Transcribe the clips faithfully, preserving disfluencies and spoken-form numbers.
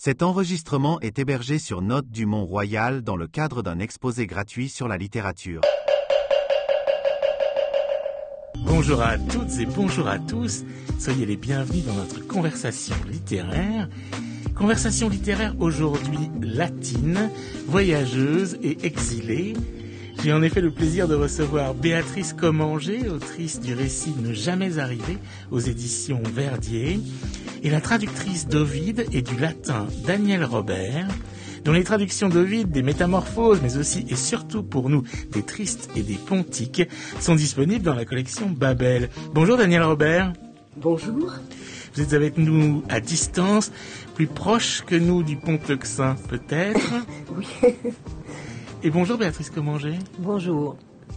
Cet enregistrement est hébergé sur Notes du Mont-Royal dans le cadre d'un exposé gratuit sur la littérature. Bonjour à toutes et bonjour à tous, soyez les bienvenus dans notre conversation littéraire. Conversation littéraire aujourd'hui latine, voyageuse et exilée. J'ai en effet le plaisir de recevoir Béatrice Commanger, autrice du récit Ne jamais arriver aux éditions Verdier, et la traductrice d'Ovide et du latin Danielle Robert, dont les traductions d'Ovide des Métamorphoses, mais aussi et surtout pour nous des Tristes et des Pontiques, sont disponibles dans la collection Babel. Bonjour Danielle Robert. Bonjour. Vous êtes avec nous à distance, plus proche que nous du pont Euxin peut-être. Oui. Et bonjour Béatrice Commanger. Bonjour.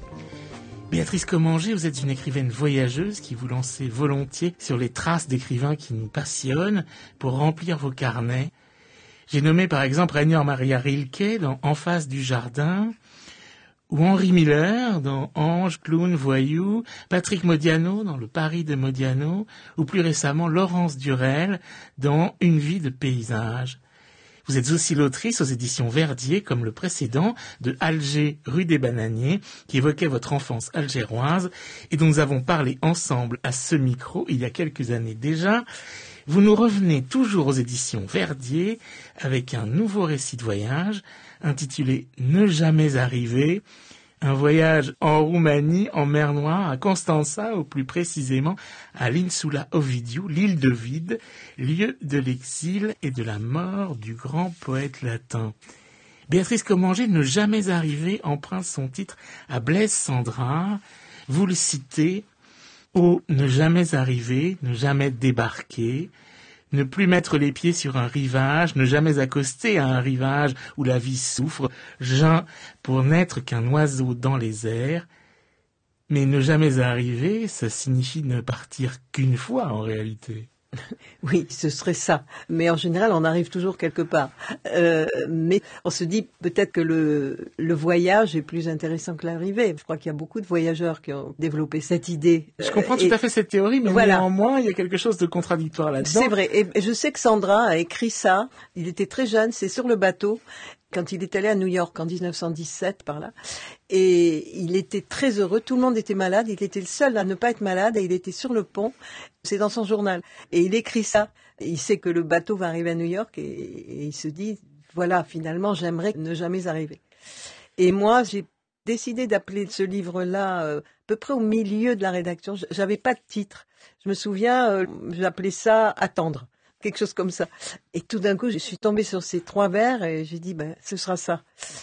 Béatrice Commanger, vous êtes une écrivaine voyageuse qui vous lancez volontiers sur les traces d'écrivains qui nous passionnent pour remplir vos carnets. J'ai nommé par exemple Rainer Maria Rilke dans En face du jardin, ou Henri Miller dans Ange, clown, voyou, Patrick Modiano dans Le Paris de Modiano, ou plus récemment Laurence Durel dans Une vie de paysage. Vous êtes aussi l'autrice aux éditions Verdier, comme le précédent, de Alger, rue des Bananiers, qui évoquait votre enfance algéroise et dont nous avons parlé ensemble à ce micro il y a quelques années déjà. Vous nous revenez toujours aux éditions Verdier avec un nouveau récit de voyage intitulé Ne jamais arriver, un voyage en Roumanie, en mer Noire, à Constanța, ou plus précisément à l'Insula Ovidiu, l'île d'Ovide, lieu de l'exil et de la mort du grand poète latin. Béatrice Commanger, Ne jamais arriver, emprunte son titre à Blaise Cendrars. Vous le citez: oh, ne jamais arriver, ne jamais débarquer, ne plus mettre les pieds sur un rivage, ne jamais accoster à un rivage où la vie souffre, Jean, pour n'être qu'un oiseau dans les airs. Mais ne jamais arriver, ça signifie ne partir qu'une fois en réalité. Oui, ce serait ça. Mais en général, on arrive toujours quelque part. Euh, mais on se dit peut-être que le, le voyage est plus intéressant que l'arrivée. Je crois qu'il y a beaucoup de voyageurs qui ont développé cette idée. Je comprends Et tout à fait cette théorie, mais voilà. Néanmoins, il y a quelque chose de contradictoire là-dedans. C'est vrai. Et je sais que Sandra a écrit ça. Il était très jeune, c'est sur le bateau, quand il est allé à New York en dix-neuf cent dix-sept, par là. Et il était très heureux. Tout le monde était malade. Il était le seul à ne pas être malade et il était sur le pont. C'est dans son journal. Et il écrit ça. Il sait que le bateau va arriver à New York et, et il se dit, voilà, finalement, j'aimerais ne jamais arriver. Et moi, j'ai décidé d'appeler ce livre-là euh, à peu près au milieu de la rédaction. J'avais pas de titre. Je me souviens, euh, j'appelais ça Attendre. Quelque chose comme ça. Et tout d'un coup, je suis tombée sur ces trois vers et j'ai dit, ben, ce sera ça.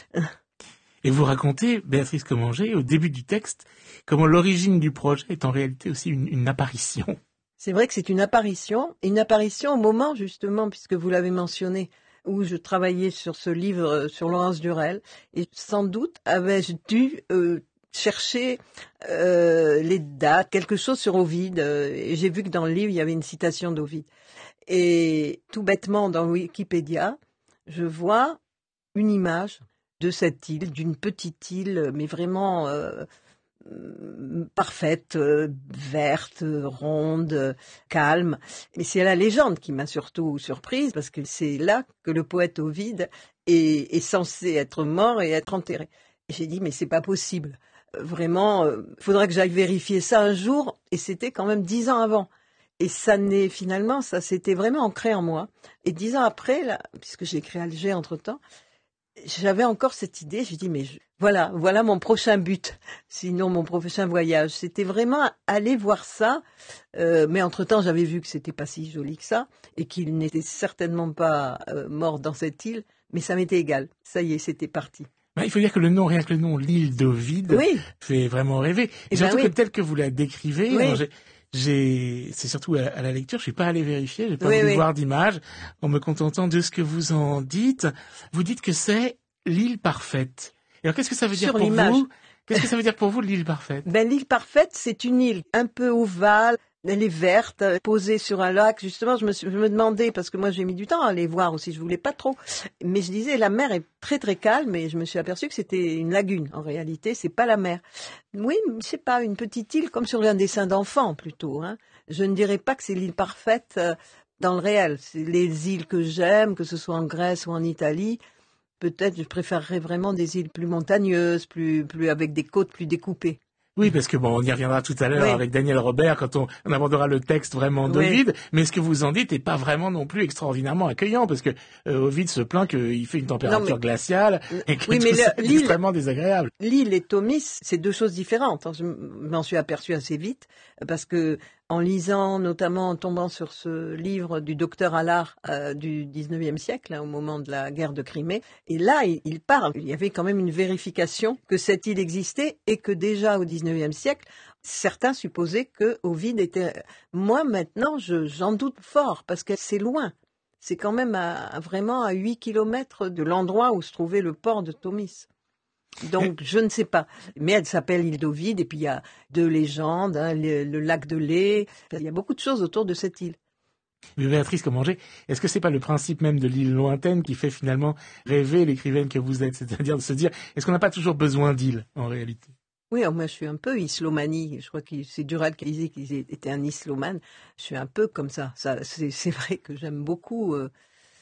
Et vous racontez, Béatrice Commanger, au début du texte, comment l'origine du projet est en réalité aussi une, une apparition. C'est vrai que c'est une apparition, une apparition au moment, justement, puisque vous l'avez mentionné, où je travaillais sur ce livre sur Laurence Durel. Et sans doute avais-je dû euh, chercher euh, les dates, quelque chose sur Ovide. Et j'ai vu que dans le livre, il y avait une citation d'Ovide. Et tout bêtement, dans Wikipédia, je vois une image de cette île, d'une petite île, mais vraiment euh, parfaite, euh, verte, ronde, calme. Mais c'est la légende qui m'a surtout surprise, parce que c'est là que le poète Ovide est, est censé être mort et être enterré. Et j'ai dit, mais c'est pas possible. Vraiment, il euh, faudrait que j'aille vérifier ça un jour, et c'était quand même dix ans avant. Et ça n'est finalement, ça s'était vraiment ancré en moi. Et dix ans après, là, puisque j'ai écrit Alger entre-temps, j'avais encore cette idée. J'ai dit, mais je, voilà, voilà mon prochain but, sinon mon prochain voyage. C'était vraiment aller voir ça. Euh, mais entre-temps, j'avais vu que c'était pas si joli que ça et qu'il n'était certainement pas euh, mort dans cette île. Mais ça m'était égal. Ça y est, c'était parti. Ben, il faut dire que le nom, rien que le nom, l'île d'Ovide, oui. fait vraiment rêver. Et, et surtout ben oui. que tel que vous la décrivez, oui. alors j'ai... J'ai, c'est surtout à, à la lecture, je suis pas allé vérifier, j'ai pas oui, voulu oui. voir d'image, en me contentant de ce que vous en dites. Vous dites que c'est l'île parfaite. Et alors, qu'est-ce que ça veut Sur dire pour l'image. vous? Qu'est-ce que ça veut dire pour vous, l'île parfaite? Ben, l'île parfaite, c'est une île un peu ovale. Elle est verte, posée sur un lac. Justement, je me, suis, je me demandais, parce que moi j'ai mis du temps à aller voir aussi, je voulais pas trop. Mais je disais, la mer est très très calme et je me suis aperçue que c'était une lagune. En réalité, c'est pas la mer. Oui, je sais pas, une petite île comme sur un dessin d'enfant plutôt. Hein. Je ne dirais pas que c'est l'île parfaite. dans le réel. C'est les îles que j'aime, que ce soit en Grèce ou en Italie. Peut-être je préférerais vraiment des îles plus montagneuses, plus, plus avec des côtes plus découpées. Oui, parce que bon, on y reviendra tout à l'heure Oui. avec Daniel Robert quand on, on abordera le texte vraiment d'Ovide. Oui. Mais ce que vous en dites n'est pas vraiment non plus extraordinairement accueillant, parce que euh, Ovide se plaint qu'il fait une température non, mais... glaciale et que oui, tout mais ça le, est extrêmement désagréable. L'île et Tomis, c'est deux choses différentes. Je m'en suis aperçue assez vite, parce que en lisant, notamment en tombant sur ce livre du docteur Allard euh, du dix-neuvième siècle, hein, au moment de la guerre de Crimée, et là, il, il parle, il y avait quand même une vérification que cette île existait et que déjà au dix-neuvième siècle, certains supposaient que Ovide était... Moi, maintenant, je, j'en doute fort, parce que c'est loin. C'est quand même à, vraiment à huit kilomètres de l'endroit où se trouvait le port de Tomis. Donc, je ne sais pas. Mais elle s'appelle île d'Ovide, et puis il y a deux légendes, hein, le, le lac de lait. Il y a beaucoup de choses autour de cette île. Mais Béatrice Commanger, est-ce que c'est pas le principe même de l'île lointaine qui fait finalement rêver l'écrivaine que vous êtes? C'est-à-dire de se dire, est-ce qu'on n'a pas toujours besoin d'îles, en réalité? Oui, moi je suis un peu islomanie. Je crois que c'est Dural qui disait qu'il était un islomane. Je suis un peu comme ça. ça c'est, c'est vrai que j'aime beaucoup... Euh,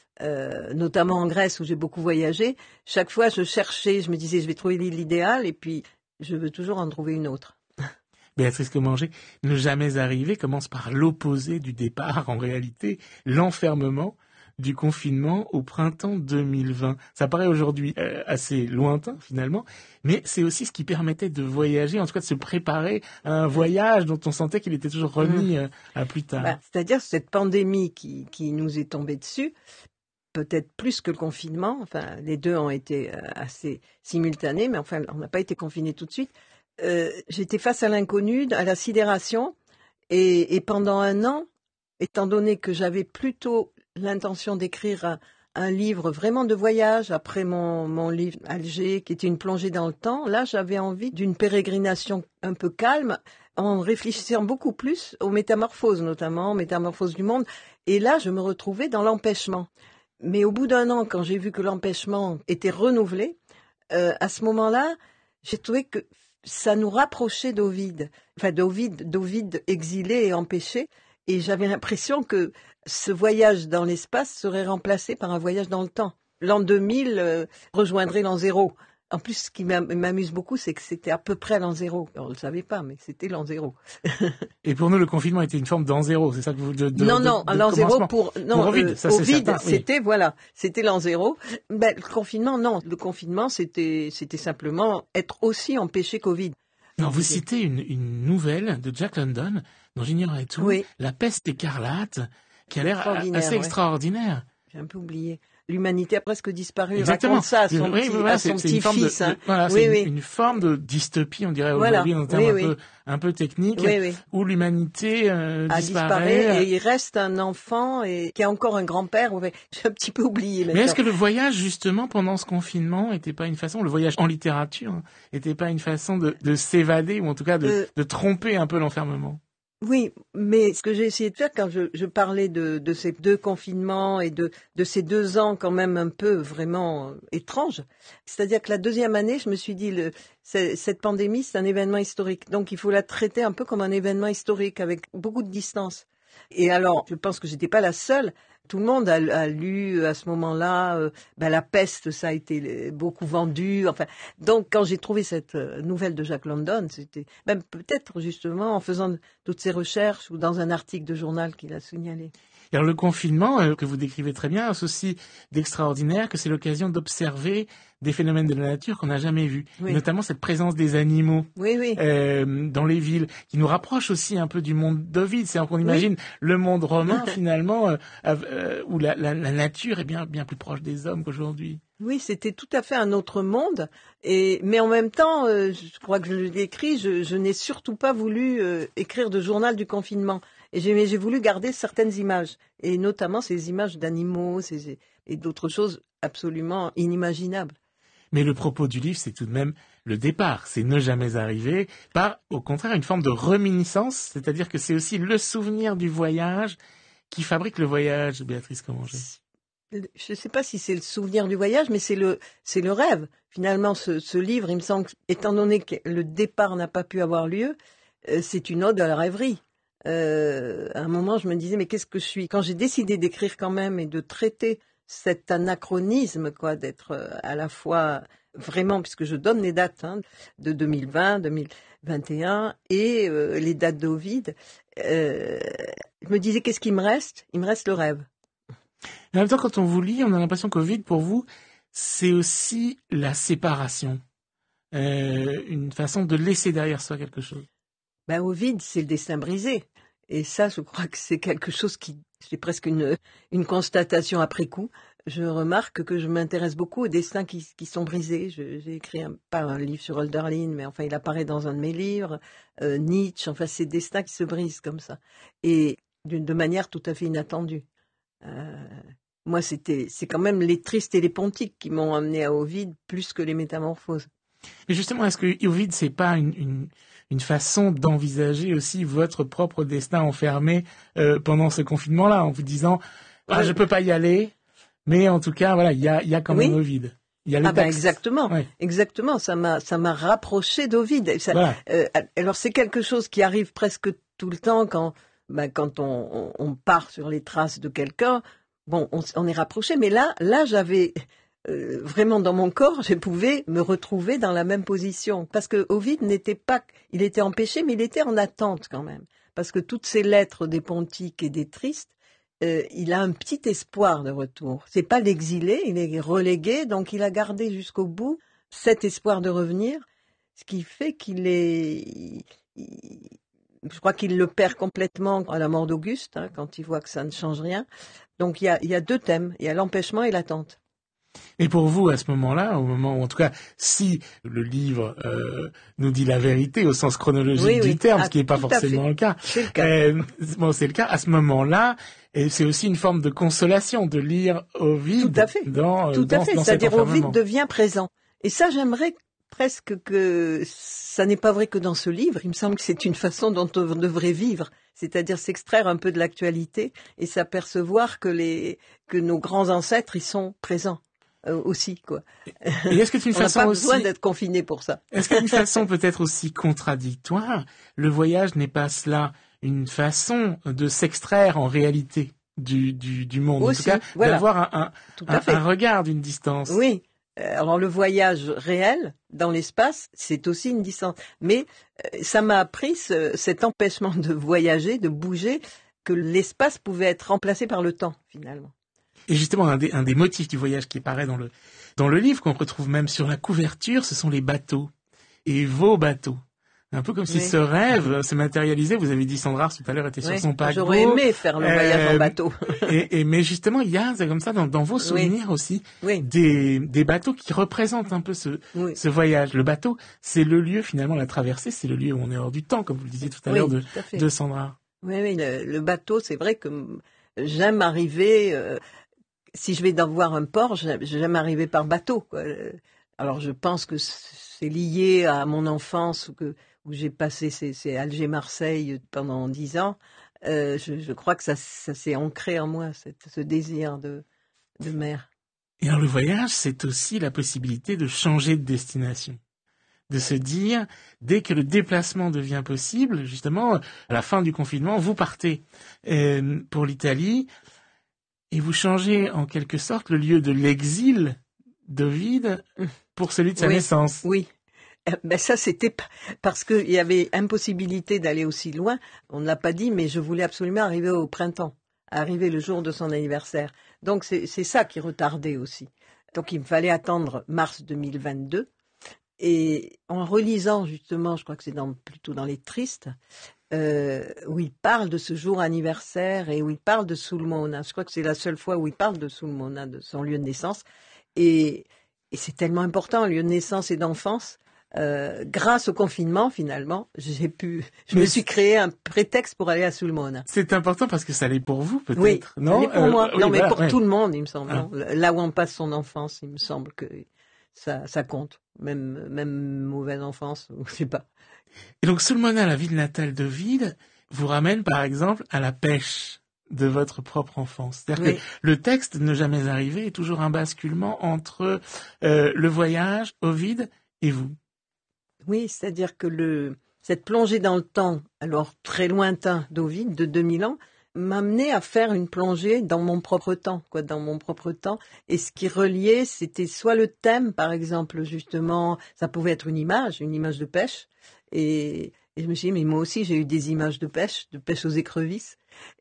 Euh, notamment en Grèce où j'ai beaucoup voyagé, chaque fois je cherchais, je me disais je vais trouver l'île idéale et puis je veux toujours en trouver une autre. Béatrice Commanger, ne jamais arriver commence par l'opposé du départ, en réalité, l'enfermement du confinement au printemps deux mille vingt. Ça paraît aujourd'hui euh, assez lointain finalement, mais c'est aussi ce qui permettait de voyager, en tout cas de se préparer à un voyage dont on sentait qu'il était toujours remis euh, à plus tard. Bah, c'est-à-dire cette pandémie qui, qui nous est tombée dessus, peut-être plus que le confinement, enfin les deux ont été assez simultanés, mais enfin on n'a pas été confinés tout de suite. Euh, j'étais face à l'inconnu, à la sidération, et, et pendant un an, étant donné que j'avais plutôt l'intention d'écrire un, un livre vraiment de voyage, après mon, mon livre Alger, qui était une plongée dans le temps, là j'avais envie d'une pérégrination un peu calme, en réfléchissant beaucoup plus aux métamorphoses, notamment aux métamorphoses du monde, et là je me retrouvais dans l'empêchement. Mais au bout d'un an, quand j'ai vu que l'empêchement était renouvelé, euh, à ce moment-là, j'ai trouvé que ça nous rapprochait d'Ovide, enfin d'Ovide, d'Ovide exilé et empêché, et j'avais l'impression que ce voyage dans l'espace serait remplacé par un voyage dans le temps. L'an deux mille euh, rejoindrait l'an zéro. En plus, ce qui m'amuse beaucoup, c'est que c'était à peu près l'an zéro. On ne le savait pas, mais c'était l'an zéro. Et pour nous, le confinement était une forme d'an zéro, c'est ça que vous... De, de, non, non, de, de l'an zéro pour... Non, pour Ovide, ça, euh, c'est Ovide, certain, oui. c'était, voilà, c'était l'an zéro. Ben, le confinement, non. Le confinement, c'était, c'était simplement être aussi empêché qu'Ovide. Non, vous citez une, une nouvelle de Jack London, dont j'ignorais tout, oui. La peste écarlate, qui a l'air assez ouais. extraordinaire. J'ai un peu oublié. L'humanité a presque disparu. Exactement. Raconte ça à son oui, petit, voilà, à son c'est, petit c'est fils. De, hein. voilà, oui, c'est oui. Une, une forme de dystopie, on dirait voilà. aujourd'hui, en termes oui, un, oui. peu, un peu techniques, oui, oui. où l'humanité euh, a disparaît. disparu et il reste un enfant et qui a encore un grand-père. J'ai un petit peu oublié. Mais est-ce que le voyage, justement, pendant ce confinement, était pas une façon, le voyage en littérature, hein, était pas une façon de, de s'évader ou en tout cas de, euh... de tromper un peu l'enfermement? Oui, mais ce que j'ai essayé de faire quand je, je parlais de, de ces deux confinements et de, de ces deux ans quand même un peu vraiment étranges, c'est-à-dire que la deuxième année, je me suis dit, le, cette pandémie, c'est un événement historique. Donc il faut la traiter un peu comme un événement historique, avec beaucoup de distance. Et alors, je pense que j'étais pas la seule. Tout le monde a, a lu à ce moment-là, euh, ben, La peste, ça a été beaucoup vendu. Enfin, donc quand j'ai trouvé cette euh, nouvelle de Jack London, c'était même peut-être justement en faisant toutes ces recherches ou dans un article de journal qu'il a signalé. Alors le confinement, euh, que vous décrivez très bien, a ceci d'extraordinaire que c'est l'occasion d'observer des phénomènes de la nature qu'on n'a jamais vus, oui. notamment cette présence des animaux oui, oui. Euh, dans les villes, qui nous rapproche aussi un peu du monde d'Ovide. C'est qu'on imagine oui. le monde romain finalement, euh, euh, où la, la, la nature est bien, bien plus proche des hommes qu'aujourd'hui. Oui, c'était tout à fait un autre monde, et mais en même temps, euh, je crois que je l'ai écrit, je, je n'ai surtout pas voulu euh, écrire de journal du confinement. Et j'ai, j'ai voulu garder certaines images, et notamment ces images d'animaux ces, et d'autres choses absolument inimaginables. Mais le propos du livre, c'est tout de même le départ, c'est ne jamais arriver, par, au contraire, une forme de reminiscence, c'est-à-dire que c'est aussi le souvenir du voyage qui fabrique le voyage, Béatrice Commanger. Je ne sais pas si c'est le souvenir du voyage, mais c'est le, c'est le rêve. Finalement, ce, ce livre, il me semble, étant donné que le départ n'a pas pu avoir lieu, euh, c'est une ode à la rêverie. euh, à un moment, je me disais, mais qu'est-ce que je suis? Quand j'ai décidé d'écrire quand même et de traiter cet anachronisme, quoi, d'être euh, à la fois vraiment, puisque je donne les dates hein, de deux mille vingt, deux mille vingt et un et euh, les dates d'Ovide, euh, je me disais, qu'est-ce qui me reste? Il me reste le rêve. Et en même temps, quand on vous lit, on a l'impression qu'Ovide, pour vous, c'est aussi la séparation, euh, une façon de laisser derrière soi quelque chose. Ben, Ovide, c'est le destin brisé. Et ça, je crois que c'est quelque chose qui, c'est presque une, une constatation après coup. Je remarque que je m'intéresse beaucoup aux destins qui, qui sont brisés. Je, j'ai écrit un, pas un livre sur Hölderlin, mais enfin, il apparaît dans un de mes livres. Euh, Nietzsche, enfin, ces destins qui se brisent comme ça. Et d'une, de manière tout à fait inattendue. Euh, moi, c'était, c'est quand même les Tristes et les Pontiques qui m'ont amené à Ovide plus que les Métamorphoses. Mais justement, est-ce que Ovide, c'est pas une, une, une façon d'envisager aussi votre propre destin enfermé euh, pendant ce confinement-là, en vous disant ah, ouais. je peux pas y aller, mais en tout cas, voilà, il y a, y a quand même oui. Ovide. Il y a les ah ben exactement, ouais. exactement. Ça m'a, ça m'a rapproché d'Ovide. Ça, voilà. euh, alors c'est quelque chose qui arrive presque tout le temps quand, ben, quand on, on, on part sur les traces de quelqu'un. Bon, on, on est rapproché, mais là, là, j'avais euh, vraiment dans mon corps, je pouvais me retrouver dans la même position, parce que Ovide n'était pas, il était empêché, mais il était en attente quand même, parce que toutes ces lettres des Pontiques et des Tristes, euh, il a un petit espoir de retour. C'est pas l'exilé, il est relégué, donc il a gardé jusqu'au bout cet espoir de revenir, ce qui fait qu'il est, il, il, je crois qu'il le perd complètement à la mort d'Auguste, hein, quand il voit que ça ne change rien. Donc il y a, il y a deux thèmes, il y a l'empêchement et l'attente. Et pour vous, à ce moment-là, au moment où, en tout cas, si le livre euh, nous dit la vérité au sens chronologique oui, du oui. terme, ah, ce qui n'est pas forcément le cas, c'est le cas. Euh, bon, c'est le cas. À ce moment-là, et c'est aussi une forme de consolation de lire Ovide. Tout à fait. Dans, Tout dans, à fait. dans C'est-à-dire cet Ovide devient présent. Et ça, j'aimerais presque que ça n'est pas vrai que dans ce livre. Il me semble que c'est une façon dont on devrait vivre. C'est-à-dire s'extraire un peu de l'actualité et s'apercevoir que les que nos grands ancêtres y sont présents. Euh, aussi quoi. Et est-ce que c'est une on façon n'a pas aussi... besoin d'être confiné pour ça. Est-ce qu'une façon peut-être aussi contradictoire, le voyage n'est pas cela une façon de s'extraire en réalité du du, du monde, aussi, en tout cas voilà. d'avoir un un, un, un regard d'une distance. Oui. Alors le voyage réel dans l'espace, c'est aussi une distance. Mais euh, ça m'a appris ce, cet empêchement de voyager, de bouger, que l'espace pouvait être remplacé par le temps finalement. Et justement, un des, un des motifs du voyage qui apparaît dans le, dans le livre, qu'on retrouve même sur la couverture, ce sont les bateaux. Et vos bateaux. Un peu comme si oui. ce rêve se matérialisait. Vous avez dit, Sandra, tout à l'heure, était sur oui. son paquebot. J'aurais aimé faire le voyage euh, en bateau. et, et, mais justement, il y a, c'est comme ça, dans, dans vos souvenirs oui. aussi, oui. Des, des bateaux qui représentent un peu ce, oui. ce voyage. Le bateau, c'est le lieu, finalement, la traversée, c'est le lieu où on est hors du temps, comme vous le disiez tout à oui, l'heure de, tout de Sandra. Oui, oui, le, le bateau, c'est vrai que j'aime arriver... Euh, si je vais dans voir un port, j'aime arriver par bateau, quoi. Alors je pense que c'est lié à mon enfance où, que, où j'ai passé ces, ces Alger-Marseille pendant dix ans. Euh, je, je crois que ça, ça s'est ancré en moi, cette, ce désir de, de mer. Et alors le voyage, c'est aussi la possibilité de changer de destination. De se dire, dès que le déplacement devient possible, justement, à la fin du confinement, vous partez euh, pour l'Italie. Et vous changez en quelque sorte le lieu de l'exil d'Ovide pour celui de sa oui, naissance. Oui, ben ça c'était parce qu'il y avait impossibilité d'aller aussi loin. On ne l'a pas dit, mais je voulais absolument arriver au printemps, arriver le jour de son anniversaire. Donc c'est, c'est ça qui retardait aussi. Donc il me fallait attendre mars deux mille vingt-deux. Et en relisant justement, je crois que c'est dans, plutôt dans les Tristes, Euh, où il parle de ce jour anniversaire et où il parle de Sulmona. Je crois que c'est la seule fois où il parle de Sulmona, de son lieu de naissance. Et, et c'est tellement important, lieu de naissance et d'enfance. Euh, grâce au confinement, finalement, j'ai pu, je Mais me suis créé un prétexte pour aller à Sulmona. C'est important parce que ça l'est pour vous, peut-être. Oui, non, ça l'est pour euh, moi. oui, non, mais voilà, pour ouais. tout le monde, il me semble. Ah. Là où on passe son enfance, il me semble que ça, ça compte. Même, même mauvaise enfance, je sais pas. Et donc, Sulmona, la ville natale d'Ovide, vous ramène, par exemple, à la pêche de votre propre enfance. C'est-à-dire oui. que le texte Ne jamais arrivé est toujours un basculement entre euh, le voyage, Ovide et vous. Oui, c'est-à-dire que le, cette plongée dans le temps, alors très lointain d'Ovide, de deux mille ans, m'a amené à faire une plongée dans mon propre temps, quoi, dans mon propre temps. Et ce qui reliait, c'était soit le thème, par exemple, justement, ça pouvait être une image, une image de pêche. Et, et je me suis dit, mais moi aussi, j'ai eu des images de pêche, de pêche aux écrevisses.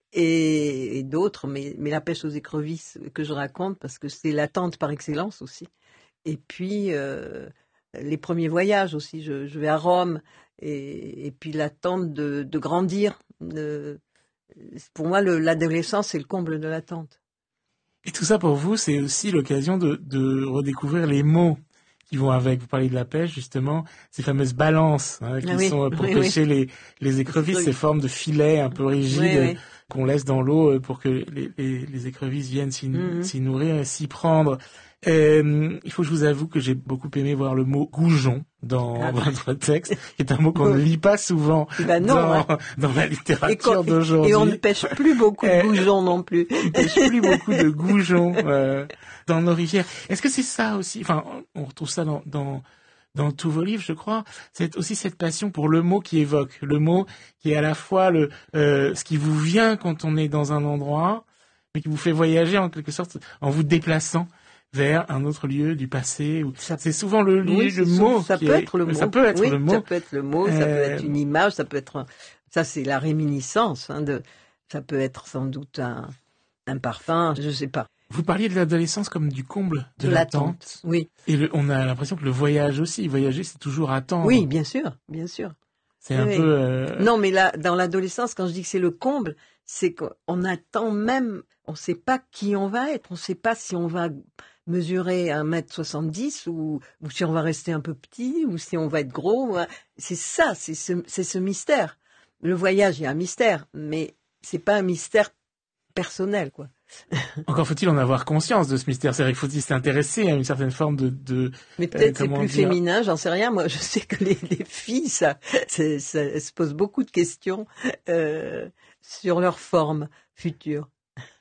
Et, et d'autres, mais, mais la pêche aux écrevisses que je raconte, parce que c'est l'attente par excellence aussi. Et puis, euh, les premiers voyages aussi, je, je vais à Rome, et, et puis l'attente de, de grandir. De, pour moi, le, l'adolescence, c'est le comble de l'attente. Et tout ça, pour vous, c'est aussi l'occasion de, de redécouvrir les mots qui vont avec. Vous parlez de la pêche, justement, ces fameuses balances hein, qui oui, sont pour oui, pêcher oui. les, les écrevisses, Oui. ces formes de filets un peu rigides Oui, oui. qu'on laisse dans l'eau pour que les, les, les écrevisses viennent s'y, Mm-hmm. s'y nourrir, s'y prendre. Euh, il faut que je vous avoue que j'ai beaucoup aimé voir le mot goujon dans Ah. votre texte, qui est un mot qu'on ne lit pas souvent Ben non, dans, hein. dans la Et, littérature qu'on- d'aujourd'hui. et on ne pêche plus beaucoup de Euh, goujons non plus. Il pêche plus beaucoup de goujons euh, dans nos rivières. Est-ce que c'est ça aussi? Enfin, on retrouve ça dans, dans dans tous vos livres, je crois. C'est aussi cette passion pour le mot qui évoque, le mot qui est à la fois le euh, ce qui vous vient quand on est dans un endroit, mais qui vous fait voyager en quelque sorte en vous déplaçant vers un autre lieu du passé. Ou... Ça- C'est souvent le, lieu, Oui, le c'est mot. sûr, ça qui peut est- être le mot. Ça peut être oui, le mot. Ça peut être le mot, ça peut Euh, être une image, ça peut être. un- Ça, c'est la réminiscence. Hein, de... Ça peut être sans doute un, un parfum, je sais pas. Vous parliez de l'adolescence comme du comble de, De l'attente. Oui, Et le, on a l'impression que le voyage aussi, voyager, c'est toujours attendre. oui, bien sûr, bien sûr. C'est un oui. peu. Euh... Non, mais là, dans l'adolescence, quand je dis que c'est le comble, c'est qu'on attend même, on ne sait pas qui on va être, on ne sait pas si on va mesurer un mètre soixante-dix ou, ou si on va rester un peu petit ou si on va être gros. C'est ça, c'est ce, c'est ce mystère. Le voyage, il y a un mystère, mais c'est pas un mystère personnel, quoi. Encore faut-il en avoir conscience de ce mystère. C'est vrai qu'il faut s'y intéresser à une certaine forme de... de Mais peut-être euh, c'est comment plus dire féminin, j'en sais rien. Moi, je sais que les, les filles, ça, ça, ça se pose beaucoup de questions euh, sur leur forme future.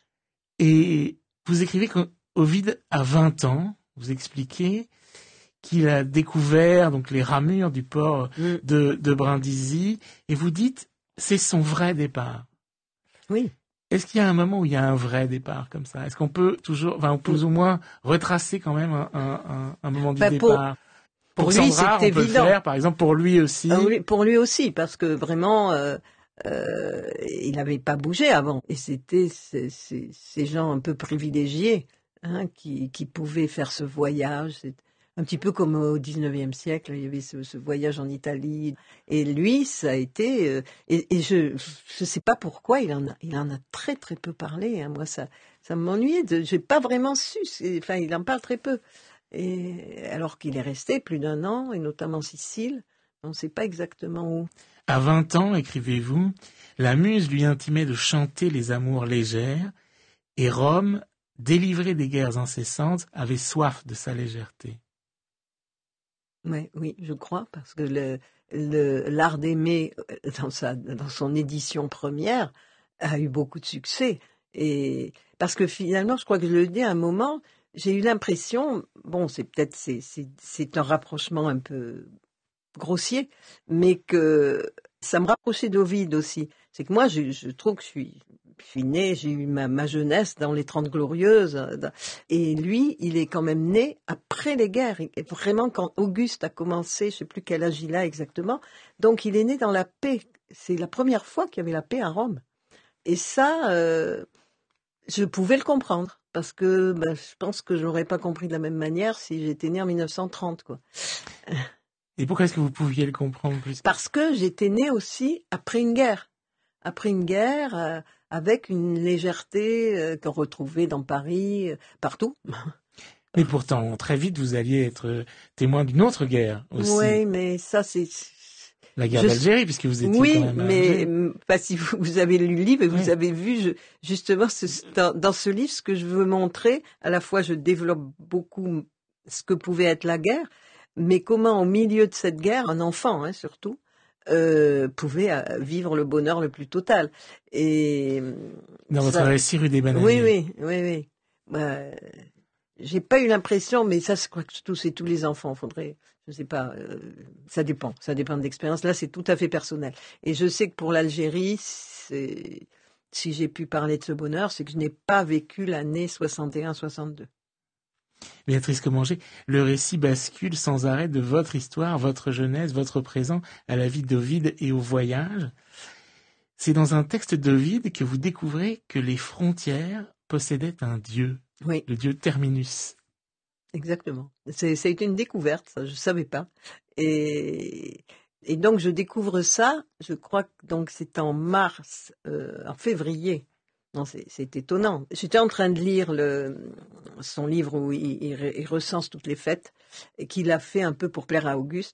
Et vous écrivez qu'Ovide a vingt ans, vous expliquez qu'il a découvert donc les ramures du port Mm. de, de Brindisi, et vous dites c'est son vrai départ. Oui. Est-ce qu'il y a un moment où il y a un vrai départ comme ça? Est-ce qu'on peut toujours, enfin, plus ou moins retracer quand même un, un, un, un moment du Bah, pour- départ? pour lui, Sandra, c'est on peut évident. le faire, par exemple, pour lui aussi. Ah oui, pour lui aussi, parce que vraiment, euh, euh, il n'avait pas bougé avant. Et c'était ces, ces, ces gens un peu privilégiés hein, qui, qui pouvaient faire ce voyage. C'est un petit peu comme au dix-neuvième siècle, il y avait ce, ce voyage en Italie. Et lui, ça a été... Euh, et, et je ne sais pas pourquoi, il en a, il en a très très peu parlé. Hein. Moi, ça, ça m'ennuyait. Je n'ai pas vraiment su. C'est, enfin, il en parle très peu. Et alors qu'il est resté plus d'un an, et notamment Sicile, on ne sait pas exactement où. À vingt ans, écrivez-vous, la muse lui intimait de chanter les amours légères, et Rome, délivrée des guerres incessantes, avait soif de sa légèreté. Ouais, oui, je crois, parce que le, le, l'art d'aimer, dans, sa, dans son édition première, a eu beaucoup de succès. Et parce que finalement, je crois que je le dis à un moment, j'ai eu l'impression, bon, c'est peut-être c'est, c'est, c'est un rapprochement un peu grossier, mais que ça me rapprochait d'Ovide aussi. C'est que moi, je, je trouve que je suis, je suis née, j'ai eu ma, ma jeunesse dans les Trente Glorieuses, et lui, il est quand même né après les guerres. Et vraiment, quand Auguste a commencé, je sais plus quel âge il a exactement, donc il est né dans la paix. C'est la première fois qu'il y avait la paix à Rome. Et ça, euh, je pouvais le comprendre, parce que ben, je pense que je n'aurais pas compris de la même manière si j'étais née en mille neuf cent trente, quoi. Et pourquoi est-ce que vous pouviez le comprendre plus? Parce que j'étais née aussi après une guerre. Après une guerre, euh, avec une légèreté euh, qu'on retrouvait dans Paris, euh, partout. Mais pourtant, très vite, vous alliez être témoin d'une autre guerre aussi. Oui, mais ça, c'est... La guerre Je- d'Algérie, puisque vous étiez Oui, quand même à mais Alger. euh, pas si vous, vous avez lu le livre et vous Oui. avez vu je, justement ce, dans, dans ce livre ce que je veux montrer. À la fois, je développe beaucoup ce que pouvait être la guerre, mais comment au milieu de cette guerre, un enfant hein, surtout, euh, pouvait euh, vivre le bonheur le plus total. Et Dans votre ça- récit rue des Bananiers. oui, oui, oui, oui. Bah, j'ai pas eu l'impression, mais ça, je crois que tous et tous les enfants, faudrait, je sais pas, euh, ça dépend, ça dépend de l'expérience. Là, c'est tout à fait personnel. Et je sais que pour l'Algérie, c'est, si j'ai pu parler de ce bonheur, c'est que je n'ai pas vécu l'année soixante et un soixante-deux. Béatrice Commanger, le récit bascule sans arrêt de votre histoire, votre jeunesse, votre présent à la vie d'Ovide et au voyage. C'est dans un texte d'Ovide que vous découvrez que les frontières possédaient un dieu, Oui, le dieu Terminus. exactement. C'est, c'est une découverte, ça, je savais pas. Et, et donc, je découvre ça, je crois que donc c'est en mars, euh, en février. Non, c'est, c'est étonnant. J'étais en train de lire le, son livre où il, il, il recense toutes les fêtes et qu'il a fait un peu pour plaire à Auguste.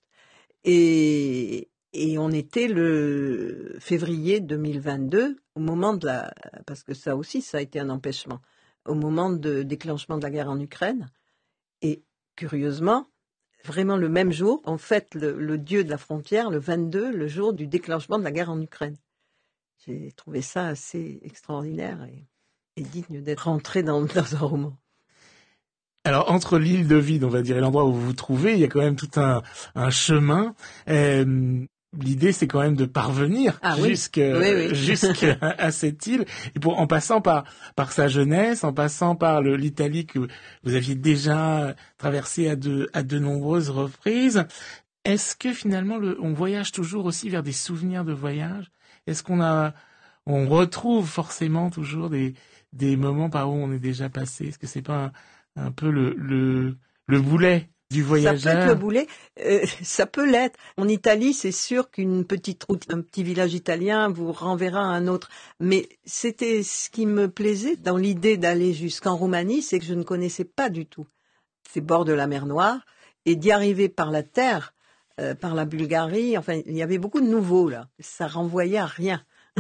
Et, et on était le février deux mille vingt-deux, au moment de la... Parce que ça aussi, ça a été un empêchement. Au moment de déclenchement de la guerre en Ukraine. Et curieusement, vraiment le même jour, on fête le, le dieu de la frontière, le vingt-deux, le jour du déclenchement de la guerre en Ukraine. J'ai trouvé ça assez extraordinaire et, et digne d'être rentré dans, dans un roman. Alors, entre l'île d'Ovide, on va dire, et l'endroit où vous vous trouvez, il y a quand même tout un, un chemin. Euh, l'idée, c'est quand même de parvenir ah, oui. jusque, oui, oui. jusqu'à à cette île, et pour, en passant par, par sa jeunesse, en passant par le, l'Italie que vous aviez déjà traversée à de, à de nombreuses reprises. Est-ce que finalement, le, on voyage toujours aussi vers des souvenirs de voyage? Est-ce qu'on a, on retrouve forcément toujours des, des moments par où on est déjà passé? Est-ce que c'est pas un, un peu le, le, le boulet du voyageur? Ça peut être le boulet, euh, ça peut l'être. En Italie, c'est sûr qu'une petite route, un petit village italien vous renverra à un autre. Mais c'était ce qui me plaisait dans l'idée d'aller jusqu'en Roumanie, c'est que je ne connaissais pas du tout ces bords de la mer Noire et d'y arriver par la terre. Euh, par la Bulgarie, enfin, il y avait beaucoup de nouveaux, là. Ça renvoyait à rien.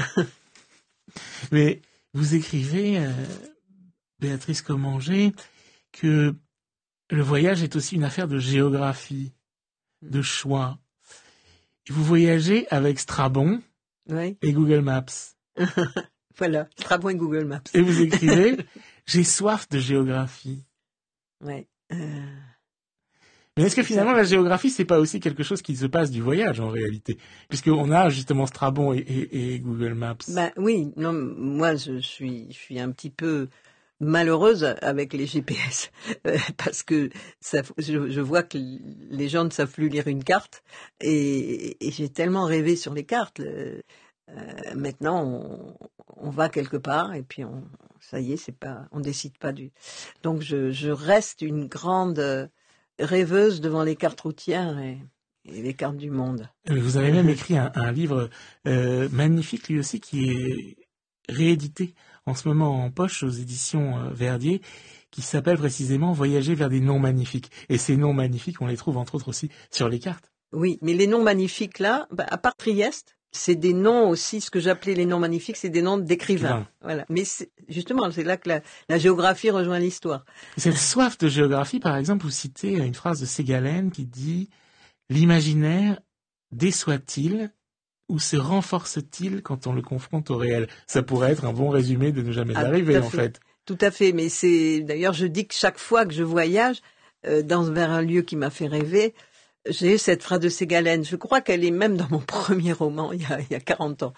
Mais vous écrivez, euh, Béatrice Commanger, que le voyage est aussi une affaire de géographie, de choix. Vous voyagez avec Strabon oui. et Google Maps. Voilà, Strabon et Google Maps. Et vous écrivez « J'ai soif de géographie ». Oui. Euh... Mais est-ce que finalement la géographie, c'est pas aussi quelque chose qui se passe du voyage en réalité, puisqu'on a justement Strabon et, et, et Google Maps. Ben oui, non, moi je suis, je suis un petit peu malheureuse avec les G P S euh, parce que ça, je, je vois que les gens ne savent plus lire une carte et, et j'ai tellement rêvé sur les cartes. Euh, maintenant, on, on va quelque part et puis on, ça y est, c'est pas, on décide pas du. Donc je, je reste une grande rêveuse devant les cartes routières et, et les cartes du monde. Vous avez même écrit un, un livre euh, magnifique lui aussi qui est réédité en ce moment en poche aux éditions euh, Verdier, qui s'appelle précisément Voyager vers des noms magnifiques. Et ces noms magnifiques, on les trouve entre autres aussi sur les cartes. Oui, mais les noms magnifiques là, bah, à part Trieste, c'est des noms aussi, ce que j'appelais les noms magnifiques, c'est des noms d'écrivains. Écrivain. Voilà. Mais c'est, justement, c'est là que la, la géographie rejoint l'histoire. Cette soif de géographie, par exemple, vous citez une phrase de Ségalène qui dit « L'imaginaire déçoit-il ou se renforce-t-il quand on le confronte au réel ?» Ça pourrait être un bon résumé de ne jamais ah, arriver, en fait. fait. Tout à fait. Mais c'est d'ailleurs, je dis que chaque fois que je voyage euh, dans vers un lieu qui m'a fait rêver, j'ai cette phrase de Ségalène. Je crois qu'elle est même dans mon premier roman, il y a, il y a quarante ans.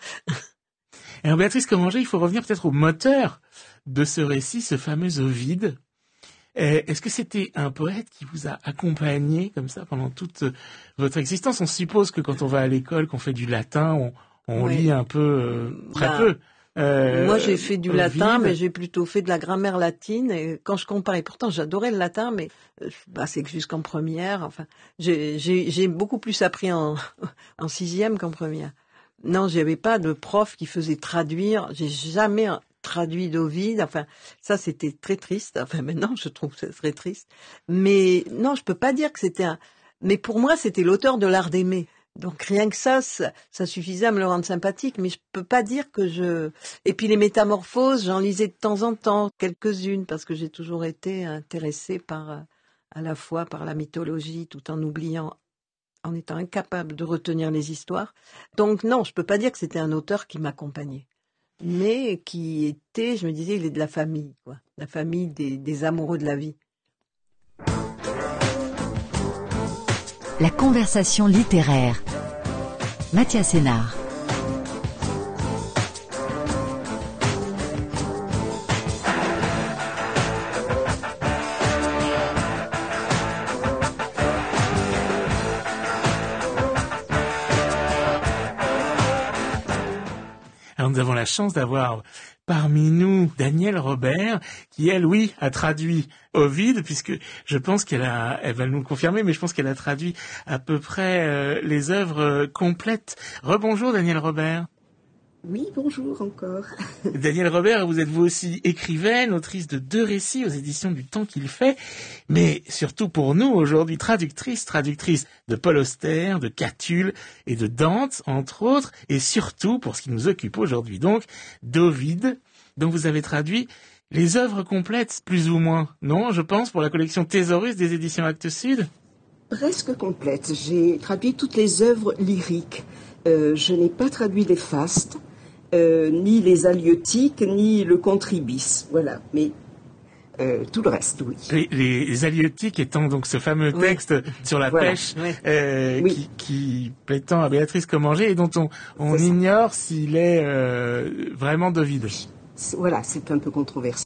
Alors, Béatrice Commanger, il faut revenir peut-être au moteur de ce récit, ce fameux Ovide. Est-ce que c'était un poète qui vous a accompagné comme ça pendant toute votre existence? On suppose que quand on va à l'école, qu'on fait du latin, on, on oui. lit un peu, euh, très bah, peu. Euh, moi, j'ai fait du latin, mais j'ai plutôt fait de la grammaire latine. Et quand je compare, et pourtant j'adorais le latin, mais bah, c'est que jusqu'en première, enfin, j'ai, j'ai, j'ai beaucoup plus appris en, en sixième qu'en première. Non, j'avais pas de prof qui faisait traduire. J'ai jamais traduit d'Ovide. Enfin, ça, c'était très triste. Enfin, maintenant, je trouve que c'est très triste. Mais non, je peux pas dire que c'était un... Mais pour moi, c'était l'auteur de l'art d'aimer. Donc rien que ça, ça, ça suffisait à me le rendre sympathique, mais je peux pas dire que je... Et puis les métamorphoses, j'en lisais de temps en temps, quelques-unes, parce que j'ai toujours été intéressée par, à la fois par la mythologie, tout en oubliant, en étant incapable de retenir les histoires. Donc non, je peux pas dire que c'était un auteur qui m'accompagnait, mais qui était, je me disais, il est de la famille, quoi, la famille des, des amoureux de la vie. La conversation littéraire. Mathias Hénard. Alors nous avons la chance d'avoir parmi nous Danielle Robert, qui elle, oui, a traduit Ovide, puisque je pense qu'elle a, elle va nous le confirmer, mais je pense qu'elle a traduit à peu près euh, les œuvres euh, complètes. Rebonjour Danielle Robert. Oui, bonjour encore. Danielle Robert, vous êtes vous aussi écrivaine, autrice de deux récits aux éditions du Temps qu'il fait, mais surtout pour nous aujourd'hui traductrice, traductrice de Paul Auster, de Catulle et de Dante, entre autres, et surtout pour ce qui nous occupe aujourd'hui donc, d'Ovide, dont vous avez traduit les œuvres complètes, plus ou moins, non, je pense, pour la collection Thésaurus des éditions Actes Sud. Presque complète. J'ai traduit toutes les œuvres lyriques. Euh, je n'ai pas traduit les fastes. Euh, ni les halieutiques, ni le contribis, voilà, mais euh, tout le reste, oui. Les, les halieutiques étant donc ce fameux texte oui. sur la voilà. pêche oui. Euh, oui. qui, qui prétend à Béatrice Commanger et dont on, on ignore s'il est euh, vraiment d'Ovide. Oui. Voilà, c'est un peu controversé.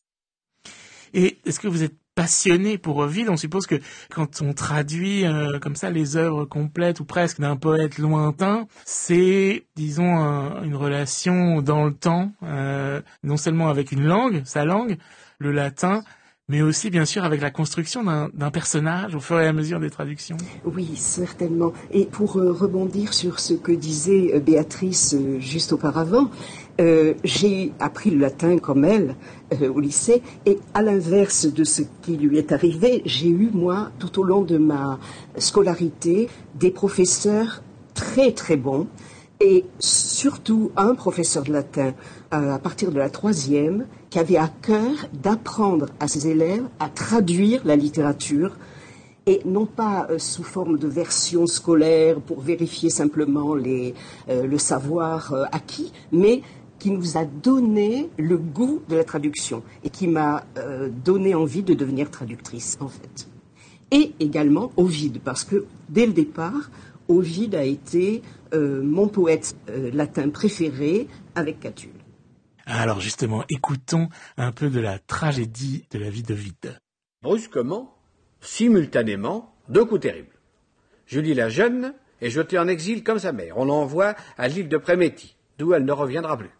Et est-ce que vous êtes passionné pour Ovide? On suppose que quand on traduit euh, comme ça les œuvres complètes ou presque d'un poète lointain, c'est, disons, un, une relation dans le temps, euh, non seulement avec une langue, sa langue, le latin, mais aussi, bien sûr, avec la construction d'un, d'un personnage au fur et à mesure des traductions. Oui, certainement. Et pour euh, rebondir sur ce que disait euh, Béatrice euh, juste auparavant, euh, j'ai appris le latin comme elle euh, au lycée, et à l'inverse de ce qui lui est arrivé, j'ai eu, moi, tout au long de ma scolarité, des professeurs très très bons, et surtout un professeur de latin euh, à partir de la troisième qui avait à cœur d'apprendre à ses élèves à traduire la littérature, et non pas euh, sous forme de version scolaire pour vérifier simplement les, euh, le savoir euh, acquis, mais qui nous a donné le goût de la traduction et qui m'a euh, donné envie de devenir traductrice en fait. Et également Ovide, parce que dès le départ, Ovide a été euh, mon poète euh, latin préféré avec Catulle. Alors justement, écoutons un peu de la tragédie de la vie d'Ovide. Brusquement, simultanément, deux coups terribles. Julie la jeune est jetée en exil comme sa mère. On l'envoie à l'île de Prémétie, d'où elle ne reviendra plus.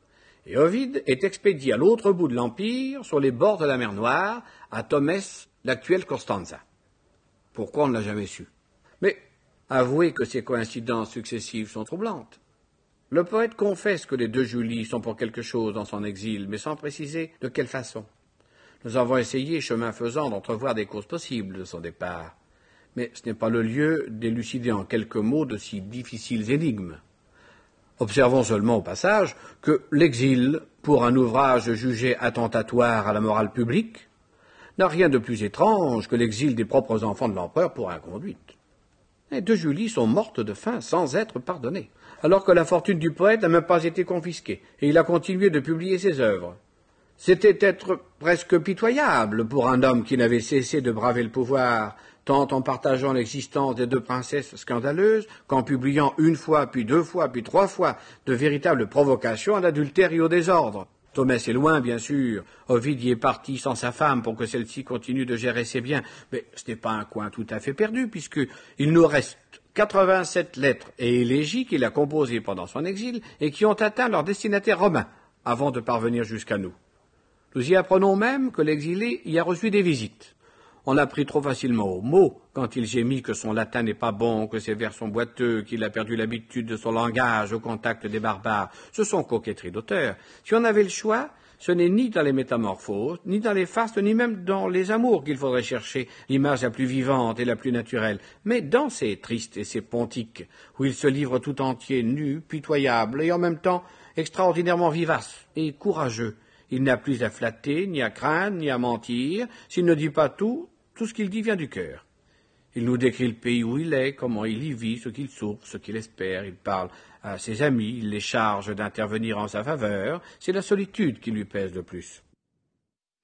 Et Ovide est expédié à l'autre bout de l'Empire, sur les bords de la mer Noire, à Tomès, l'actuelle Constanza. Pourquoi on ne l'a jamais su? Mais avouez que ces coïncidences successives sont troublantes. Le poète confesse que les deux Julies sont pour quelque chose dans son exil, mais sans préciser de quelle façon. Nous avons essayé, chemin faisant, d'entrevoir des causes possibles de son départ. Mais ce n'est pas le lieu d'élucider en quelques mots de si difficiles énigmes. Observons seulement au passage que l'exil, pour un ouvrage jugé attentatoire à la morale publique, n'a rien de plus étrange que l'exil des propres enfants de l'empereur pour inconduite. Les deux Julies sont mortes de faim sans être pardonnées, alors que la fortune du poète n'a même pas été confisquée, et il a continué de publier ses œuvres. C'était être presque pitoyable pour un homme qui n'avait cessé de braver le pouvoir, tant en partageant l'existence des deux princesses scandaleuses, qu'en publiant une fois, puis deux fois, puis trois fois de véritables provocations à l'adultère et au désordre. Thomès est loin, bien sûr. Ovide y est parti sans sa femme pour que celle-ci continue de gérer ses biens. Mais ce n'est pas un coin tout à fait perdu, puisqu'il nous reste quatre-vingt-sept lettres et élégies qu'il a composées pendant son exil et qui ont atteint leur destinataire romain avant de parvenir jusqu'à nous. Nous y apprenons même que l'exilé y a reçu des visites. On l'a pris trop facilement au mot quand il gémit que son latin n'est pas bon, que ses vers sont boiteux, qu'il a perdu l'habitude de son langage au contact des barbares. Ce sont coquetteries d'auteur. Si on avait le choix, ce n'est ni dans les métamorphoses, ni dans les fastes, ni même dans les amours qu'il faudrait chercher l'image la plus vivante et la plus naturelle, mais dans ces tristes et ces pontiques, où il se livre tout entier, nu, pitoyable, et en même temps extraordinairement vivace et courageux. Il n'a plus à flatter, ni à craindre, ni à mentir. S'il ne dit pas tout, tout ce qu'il dit vient du cœur. Il nous décrit le pays où il est, comment il y vit, ce qu'il souffre, ce qu'il espère. Il parle à ses amis, il les charge d'intervenir en sa faveur. C'est la solitude qui lui pèse le plus.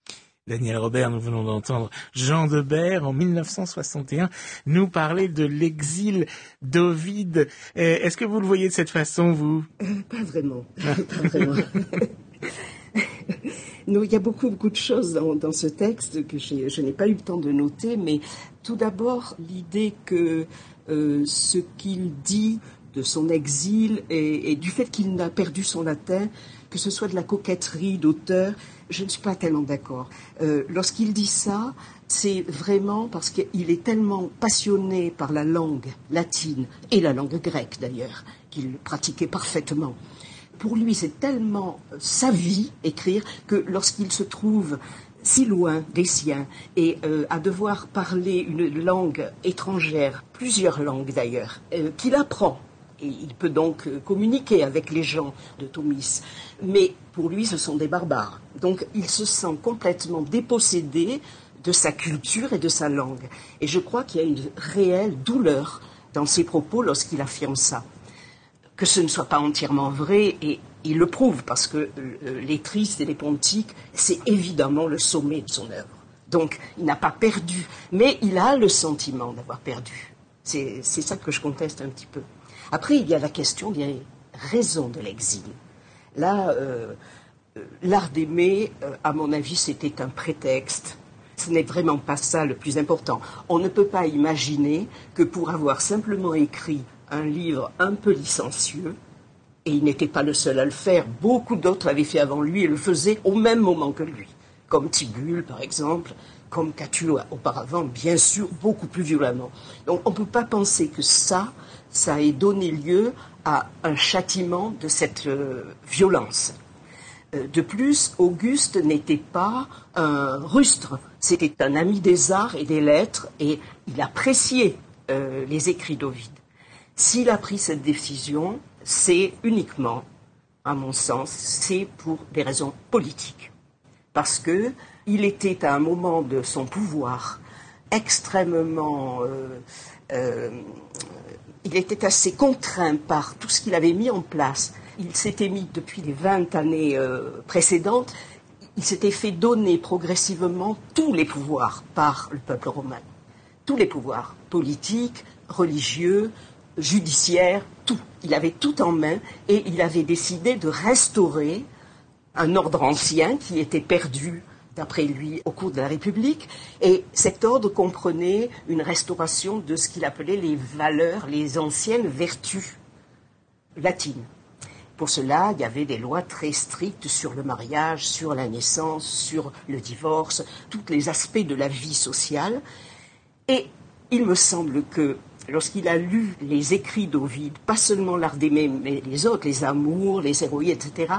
Daniel Robert, nous venons d'entendre Jean Debert en mille neuf cent soixante et un nous parler de l'exil d'Ovide. Est-ce que vous le voyez de cette façon, vous ? euh, Pas vraiment, pas vraiment. Non, il y a beaucoup, beaucoup de choses dans, dans ce texte que j'ai, je n'ai pas eu le temps de noter, mais tout d'abord, l'idée que euh, ce qu'il dit de son exil et, et du fait qu'il n'a perdu son latin, que ce soit de la coquetterie d'auteur, je ne suis pas tellement d'accord. Euh, lorsqu'il dit ça, c'est vraiment parce qu'il est tellement passionné par la langue latine, et la langue grecque d'ailleurs, qu'il pratiquait parfaitement. Pour lui, c'est tellement sa vie, écrire, que lorsqu'il se trouve si loin des siens et euh, à devoir parler une langue étrangère, plusieurs langues d'ailleurs, euh, qu'il apprend, et il peut donc euh, communiquer avec les gens de Tomis, mais pour lui, ce sont des barbares. Donc, il se sent complètement dépossédé de sa culture et de sa langue. Et je crois qu'il y a une réelle douleur dans ses propos lorsqu'il affirme ça. Que ce ne soit pas entièrement vrai, et il le prouve, parce que euh, les tristes et les pontiques, c'est évidemment le sommet de son œuvre. Donc, il n'a pas perdu, mais il a le sentiment d'avoir perdu. C'est, c'est ça que je conteste un petit peu. Après, il y a la question des raisons de l'exil. Là, euh, l'art d'aimer, euh, à mon avis, c'était un prétexte. Ce n'est vraiment pas ça le plus important. On ne peut pas imaginer que pour avoir simplement écrit un livre un peu licencieux, et il n'était pas le seul à le faire, beaucoup d'autres l'avaient fait avant lui et le faisaient au même moment que lui, comme Tibulle par exemple, comme Catulo auparavant, bien sûr, beaucoup plus violemment. Donc on ne peut pas penser que ça, ça ait donné lieu à un châtiment de cette euh, violence. Euh, de plus, Auguste n'était pas un rustre, c'était un ami des arts et des lettres, et il appréciait euh, les écrits d'Ovide. S'il a pris cette décision, c'est uniquement, à mon sens, c'est pour des raisons politiques. Parce que il était à un moment de son pouvoir extrêmement... Euh, euh, il était assez contraint par tout ce qu'il avait mis en place. Il s'était mis, depuis les vingt années euh, précédentes, il s'était fait donner progressivement tous les pouvoirs par le peuple romain. Tous les pouvoirs politiques, religieux, judiciaire, tout. Il avait tout en main et il avait décidé de restaurer un ordre ancien qui était perdu, d'après lui, au cours de la République. Et cet ordre comprenait une restauration de ce qu'il appelait les valeurs, les anciennes vertus latines. Pour cela, il y avait des lois très strictes sur le mariage, sur la naissance, sur le divorce, tous les aspects de la vie sociale. Et il me semble que lorsqu'il a lu les écrits d'Ovide, pas seulement l'art d'aimer, mais les autres, les amours, les héroïs, et cetera,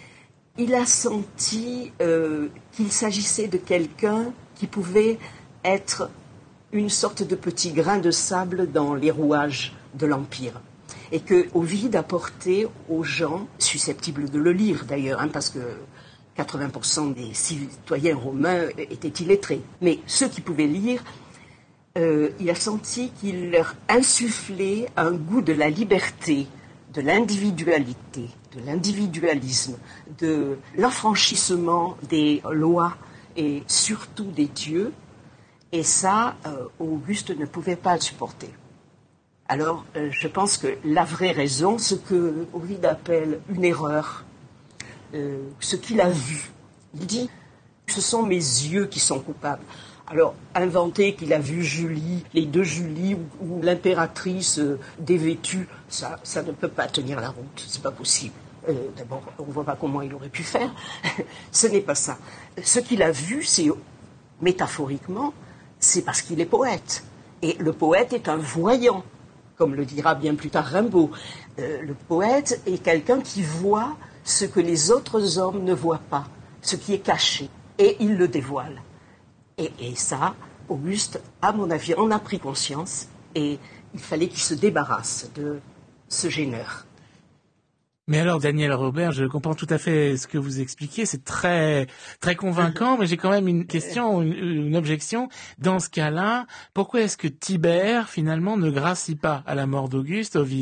il a senti euh, qu'il s'agissait de quelqu'un qui pouvait être une sorte de petit grain de sable dans les rouages de l'Empire. Et que Ovide apportait aux gens, susceptibles de le lire d'ailleurs, hein, parce que quatre-vingts pour cent des citoyens romains étaient illettrés, mais ceux qui pouvaient lire, Euh, il a senti qu'il leur insufflait un goût de la liberté, de l'individualité, de l'individualisme, de l'affranchissement des lois et surtout des dieux. Et ça, euh, Auguste ne pouvait pas le supporter. Alors, euh, je pense que la vraie raison, ce que Ovide appelle une erreur, euh, ce qu'il a vu, il dit, ce sont mes yeux qui sont coupables. Alors, inventer qu'il a vu Julie, les deux Julie ou, ou l'impératrice euh, dévêtue, ça, ça ne peut pas tenir la route, c'est pas possible. Euh, d'abord, on ne voit pas comment il aurait pu faire. Ce n'est pas ça. Ce qu'il a vu, c'est, métaphoriquement, c'est parce qu'il est poète. Et le poète est un voyant, comme le dira bien plus tard Rimbaud. Euh, le poète est quelqu'un qui voit ce que les autres hommes ne voient pas, ce qui est caché, et il le dévoile. Et, et ça, Auguste, à mon avis, en a pris conscience et il fallait qu'il se débarrasse de ce gêneur. Mais alors, Daniel Robert, je comprends tout à fait ce que vous expliquez, c'est très très convaincant, mais j'ai quand même une question, une, une objection. Dans ce cas-là, pourquoi est-ce que Tibère, finalement, ne gracie pas à la mort d'Auguste, Ovide ?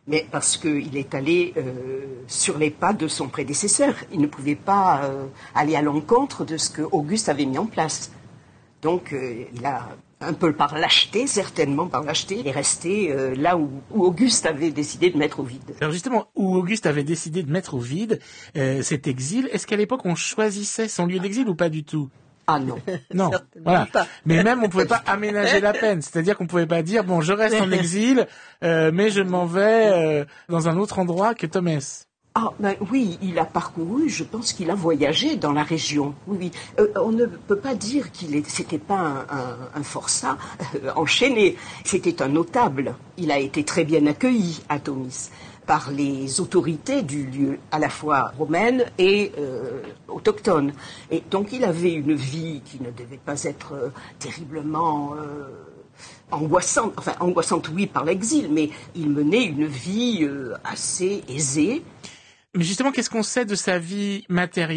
Mais parce qu'il est allé euh, sur les pas de son prédécesseur. Il ne pouvait pas euh, aller à l'encontre de ce que Auguste avait mis en place. Donc euh, il a, un peu par lâcheté, certainement par lâcheté, il est resté euh, là où, où Auguste avait décidé de mettre au vide. Alors justement, où Auguste avait décidé de mettre au vide euh, cet exil, est-ce qu'à l'époque on choisissait son lieu d'exil ou pas du tout ? Ah non. Non, voilà. Pas. Mais même on pouvait pas aménager la peine, c'est-à-dire qu'on pouvait pas dire bon, je reste en exil, euh, mais je m'en vais euh, dans un autre endroit que Thomès. Ah ben oui, il a parcouru, je pense qu'il a voyagé dans la région. Oui, oui. Euh, on ne peut pas dire qu'il est, c'était pas un, un, un forçat euh, enchaîné. C'était un notable. Il a été très bien accueilli à Tomis par les autorités du lieu, à la fois romaines et euh, autochtones. Et donc il avait une vie qui ne devait pas être euh, terriblement euh, angoissante, enfin angoissante oui par l'exil, mais il menait une vie euh, assez aisée. Mais justement, qu'est-ce qu'on sait de sa vie matérielle ?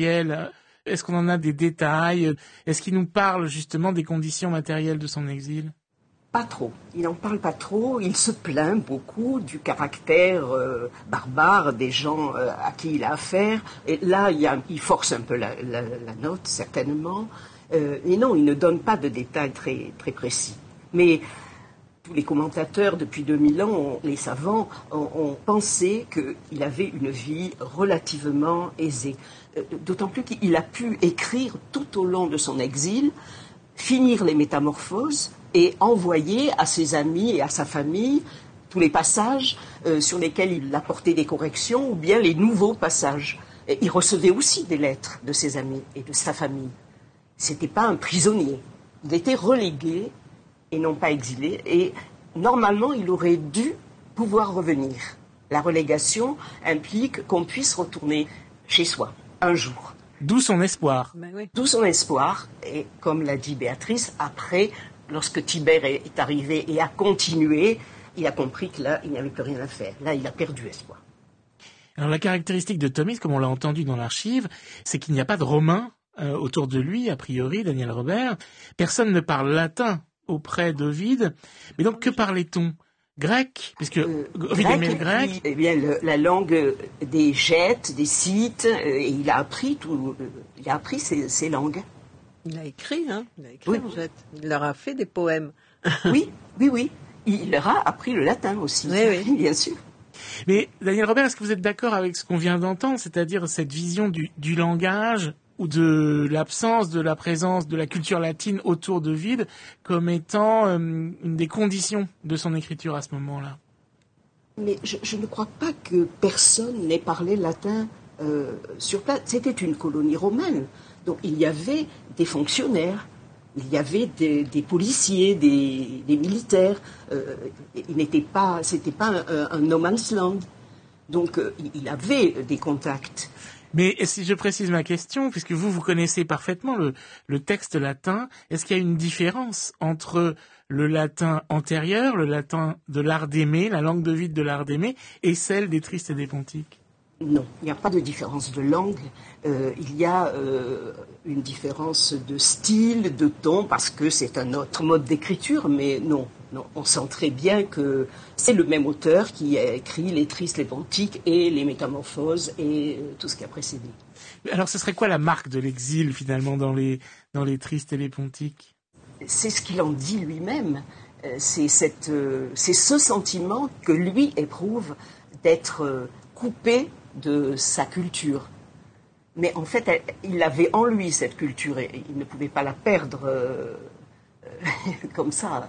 Est-ce qu'on en a des détails ? Est-ce qu'il nous parle justement des conditions matérielles de son exil ? Pas trop. Il n'en parle pas trop. Il se plaint beaucoup du caractère euh, barbare des gens euh, à qui il a affaire. Et là, il, y a, il force un peu la, la, la note, certainement. Euh, et non, il ne donne pas de détails très, très précis. Mais tous les commentateurs, depuis deux mille ans, les savants, ont, ont pensé qu'il avait une vie relativement aisée. Euh, d'autant plus qu'il a pu écrire tout au long de son exil, finir les métamorphoses, et envoyer à ses amis et à sa famille tous les passages euh, sur lesquels il apportait des corrections ou bien les nouveaux passages. Et il recevait aussi des lettres de ses amis et de sa famille. C'était pas un prisonnier. Il était relégué et non pas exilé. Et normalement, il aurait dû pouvoir revenir. La relégation implique qu'on puisse retourner chez soi un jour. D'où son espoir. Ben oui. D'où son espoir. Et comme l'a dit Béatrice, après, lorsque Tibère est arrivé et a continué, il a compris que là, il n'y avait plus rien à faire. Là, il a perdu espoir. Alors la caractéristique de Thomis, comme on l'a entendu dans l'archive, c'est qu'il n'y a pas de Romains euh, autour de lui, a priori, Daniel Robert. Personne ne parle latin auprès d'Ovide. Mais donc, que parlait-on ? Grec, puisque Euh, Ovide aimait le et grec. puis, eh bien, le- la langue des Gètes, des Scythes, euh, et il a appris tout, euh, il a appris ces, ces langues. Il a écrit, hein. Il a écrit, Oui. en fait. Il leur a fait des poèmes. Oui, oui, oui. Il leur a appris le latin aussi, Oui, oui. bien sûr. Mais Daniel Robert, est-ce que vous êtes d'accord avec ce qu'on vient d'entendre, c'est-à-dire cette vision du, du langage ou de l'absence de la présence de la culture latine autour d'Ovide comme étant euh, une des conditions de son écriture à ce moment-là ? Mais je, je ne crois pas que personne n'ait parlé latin euh, sur place. C'était une colonie romaine. Donc il y avait des fonctionnaires, il y avait des, des policiers, des, des militaires. Euh, il n'était pas, c'était pas un, un no man's land. Donc euh, il avait des contacts. Mais si je précise ma question, puisque vous, vous connaissez parfaitement le, le texte latin, est-ce qu'il y a une différence entre le latin antérieur, le latin de l'art d'aimer, la langue d'Ovide de l'art d'aimer, et celle des Tristes et des Pontiques ? Non, il n'y a pas de différence de langue. Euh, il y a euh, une différence de style, de ton, parce que c'est un autre mode d'écriture, mais non, non, on sent très bien que c'est le même auteur qui a écrit les Tristes, les Pontiques et les Métamorphoses et euh, tout ce qui a précédé. Alors ce serait quoi la marque de l'exil finalement dans les, dans les Tristes et les Pontiques ? C'est ce qu'il en dit lui-même. Euh, c'est, cette, euh, c'est ce sentiment que lui éprouve d'être euh, coupé de sa culture. Mais en fait, elle, il avait en lui cette culture et il ne pouvait pas la perdre euh, comme ça.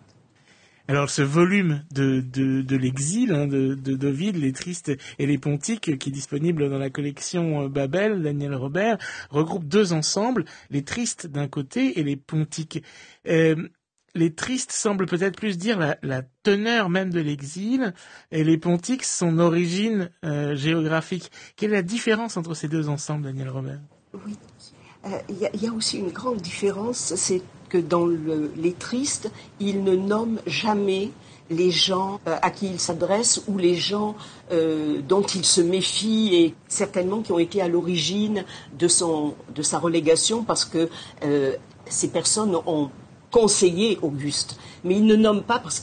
Alors ce volume de, de, de l'exil, hein, de, de d'Ovide, les Tristes et les Pontiques, qui est disponible dans la collection euh, Babel, Daniel Robert, regroupe deux ensembles, les Tristes d'un côté et les Pontiques. Euh, les Tristes semblent peut-être plus dire la, la teneur même de l'exil, et les Pontiques, son origine euh, géographique. Quelle est la différence entre ces deux ensembles, Daniel Robert ? Oui. Il euh, y, y a aussi une grande différence, c'est que dans le, les Tristes, il ne nomme jamais les gens euh, à qui il s'adresse ou les gens euh, dont il se méfie et certainement qui ont été à l'origine de, son, de sa relégation parce que euh, ces personnes ont conseillé Auguste. Mais il ne nomme pas parce que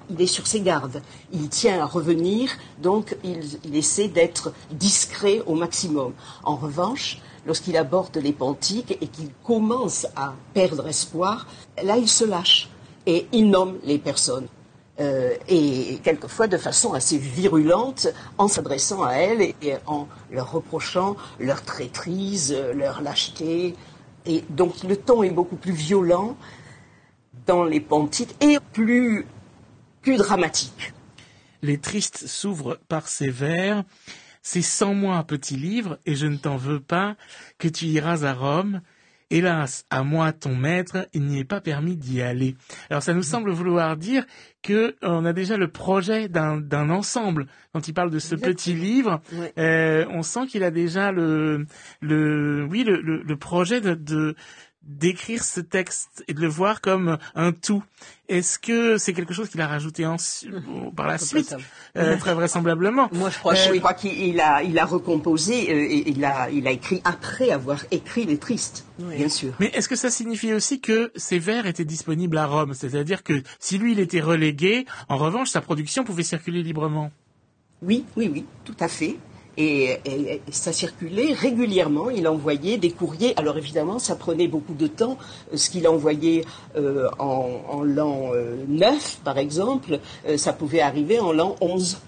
il est sur ses gardes. Il tient à revenir, donc il, il essaie d'être discret au maximum. En revanche, lorsqu'il aborde les Pontiques et qu'il commence à perdre espoir, là, il se lâche et il nomme les personnes. Euh, et quelquefois de façon assez virulente, en s'adressant à elles et, et en leur reprochant leur traîtrise, leur lâcheté. Et donc le ton est beaucoup plus violent dans les Pontiques et plus, plus dramatique. Les Tristes s'ouvrent par ces vers. C'est sans moi un petit livre, et je ne t'en veux pas, que tu iras à Rome. Hélas, à moi, ton maître, il n'y est pas permis d'y aller. Alors ça nous semble vouloir dire que on a déjà le projet d'un, d'un ensemble. Quand il parle de ce Exactement. Petit livre, ouais. euh, on sent qu'il a déjà le, le, oui, le, le, le projet de, de d'écrire ce texte et de le voir comme un tout. Est-ce que c'est quelque chose qu'il a rajouté en, par la suite, euh, très vraisemblablement? Moi, je crois, euh, je crois qu'il a, il a recomposé, euh, et il a, il a écrit après avoir écrit les Tristes, oui. Bien sûr. Mais est-ce que ça signifie aussi que ces vers étaient disponibles à Rome? C'est-à-dire que si lui, il était relégué, en revanche, sa production pouvait circuler librement? Oui, oui, oui, tout à fait. Et, et, et ça circulait régulièrement, il envoyait des courriers. Alors évidemment, ça prenait beaucoup de temps. Ce qu'il envoyait euh, en, en l'an euh, neuf, par exemple, euh, ça pouvait arriver en l'an onze.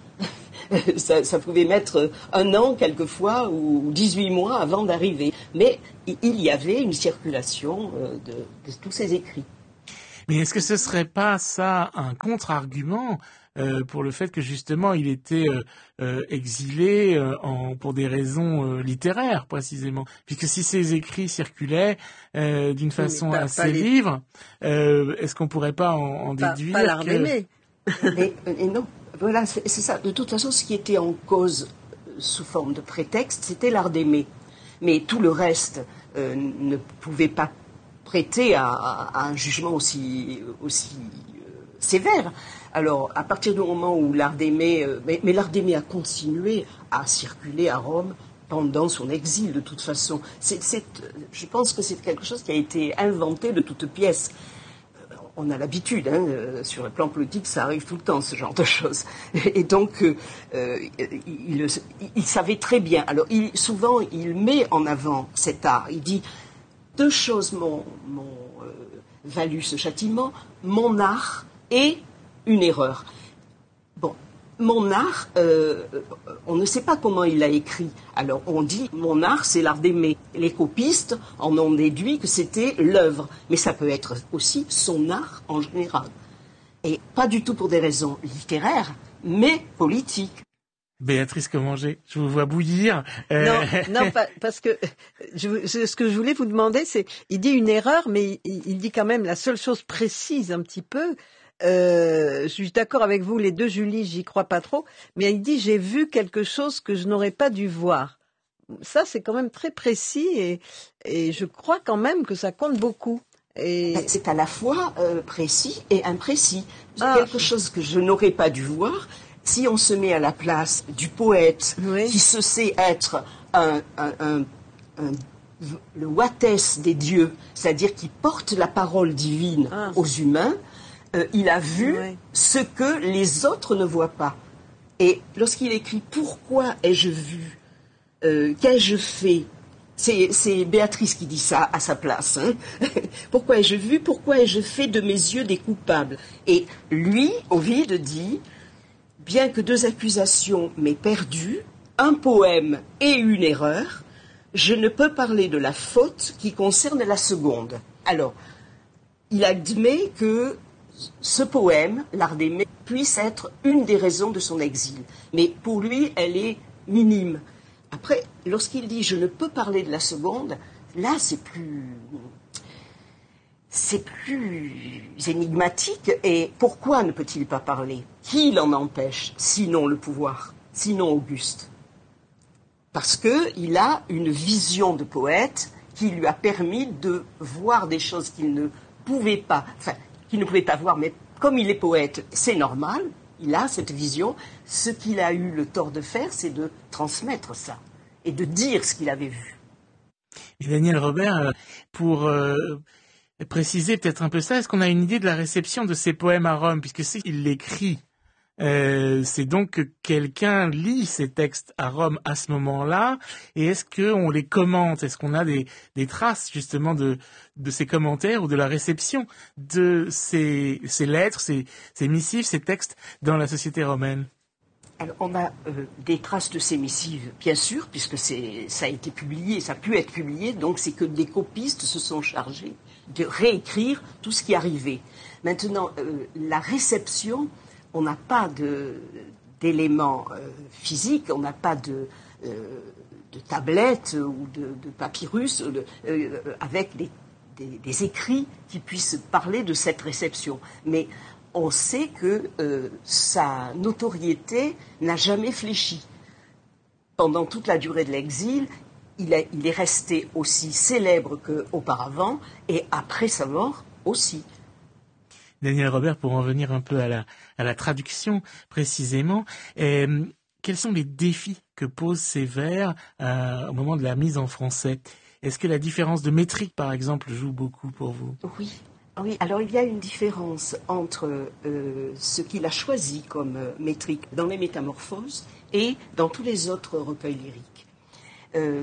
ça, ça pouvait mettre un an quelquefois ou dix-huit mois avant d'arriver. Mais il y avait une circulation euh, de, de tous ces écrits. Mais est-ce que ce serait pas ça un contre-argument euh, pour le fait que justement il était euh, euh, exilé euh, en, pour des raisons euh, littéraires précisément, puisque si ces écrits circulaient euh, d'une façon pas, assez pas les... libre, euh, est-ce qu'on pourrait pas en, en pas, déduire pas l'art que... d'aimer. et, et non, voilà, c'est, c'est ça. De toute façon, ce qui était en cause sous forme de prétexte, c'était l'art d'aimer. Mais tout le reste euh, ne pouvait pas prêter à, à un jugement aussi, aussi euh, sévère. Alors, à partir du moment où l'art d'aimer, euh, mais, mais l'art d'aimer a continué à circuler à Rome pendant son exil, de toute façon. C'est, c'est, je pense que c'est quelque chose qui a été inventé de toutes pièces. On a l'habitude, hein, euh, sur le plan politique, ça arrive tout le temps, ce genre de choses. Et donc, euh, il, il, il savait très bien. Alors, il, souvent, il met en avant cet art. Il dit... Deux choses m'ont, m'ont euh, valu ce châtiment, mon art et une erreur. Bon, mon art, euh, on ne sait pas comment il l'a écrit. Alors on dit, mon art, c'est l'art d'aimer. Les copistes en ont déduit que c'était l'œuvre. Mais ça peut être aussi son art en général. Et pas du tout pour des raisons littéraires, mais politiques. Béatrice Commanger, je vous vois bouillir. Euh... Non, non, pas, parce que je, ce que je voulais vous demander, c'est, il dit une erreur, mais il, il dit quand même la seule chose précise un petit peu. Euh, je suis d'accord avec vous, les deux Julie, j'y crois pas trop, mais il dit j'ai vu quelque chose que je n'aurais pas dû voir. Ça, c'est quand même très précis et, et je crois quand même que ça compte beaucoup. Et... C'est à la fois euh, précis et imprécis. Ah. Quelque chose que je n'aurais pas dû voir. Si on se met à la place du poète, oui. Qui se sait être un, un, un, un, le Wattès des dieux, c'est-à-dire qui porte la parole divine ah. aux humains, euh, il a vu oui. ce que les autres ne voient pas. Et lorsqu'il écrit « Pourquoi ai-je vu euh, Qu'ai-je fait ?» C'est, c'est Béatrice qui dit ça à sa place. Hein. Pourquoi ai-je vu Pourquoi ai-je fait de mes yeux des coupables? Et lui, Ovide, dit... Bien que deux accusations m'aient perdu, un poème et une erreur, je ne peux parler de la faute qui concerne la seconde. Alors, il admet que ce poème, l'art d'aimer, puisse être une des raisons de son exil. Mais pour lui, elle est minime. Après, lorsqu'il dit « je ne peux parler de la seconde », là, c'est plus... c'est plus énigmatique. Et pourquoi ne peut-il pas parler? Qui l'en empêche, sinon le pouvoir, sinon Auguste? Parce qu'il a une vision de poète qui lui a permis de voir des choses qu'il ne pouvait pas, enfin, qu'il ne pouvait pas voir, mais comme il est poète, c'est normal, il a cette vision. Ce qu'il a eu le tort de faire, c'est de transmettre ça et de dire ce qu'il avait vu. Et Daniel Robert, pour... Euh... préciser peut-être un peu ça. Est-ce qu'on a une idée de la réception de ces poèmes à Rome, puisque c'est il l'écrit? Euh, c'est donc que quelqu'un lit ces textes à Rome à ce moment-là, et est-ce qu'on les commente? Est-ce qu'on a des, des traces justement de, de ces commentaires ou de la réception de ces, ces lettres, ces, ces missives, ces textes dans la société romaine? Alors, on a euh, des traces de ces missives, bien sûr, puisque c'est, ça a été publié, ça a pu être publié, donc c'est que des copistes se sont chargés de réécrire tout ce qui arrivait. Maintenant, euh, la réception, on n'a pas de, d'éléments euh, physiques, on n'a pas de, euh, de tablettes ou de, de papyrus de, euh, avec des, des, des écrits qui puissent parler de cette réception. Mais on sait que euh, sa notoriété n'a jamais fléchi. Pendant toute la durée de l'exil, il, a, il est resté aussi célèbre qu'auparavant, et après sa mort aussi. Daniel Robert, pour en venir un peu à la, à la traduction précisément, euh, quels sont les défis que posent ces vers euh, au moment de la mise en français? Est-ce que la différence de métrique, par exemple, joue beaucoup pour vous? Oui. Oui, alors il y a une différence entre euh, ce qu'il a choisi comme euh, métrique dans les Métamorphoses et dans tous les autres recueils lyriques. Euh,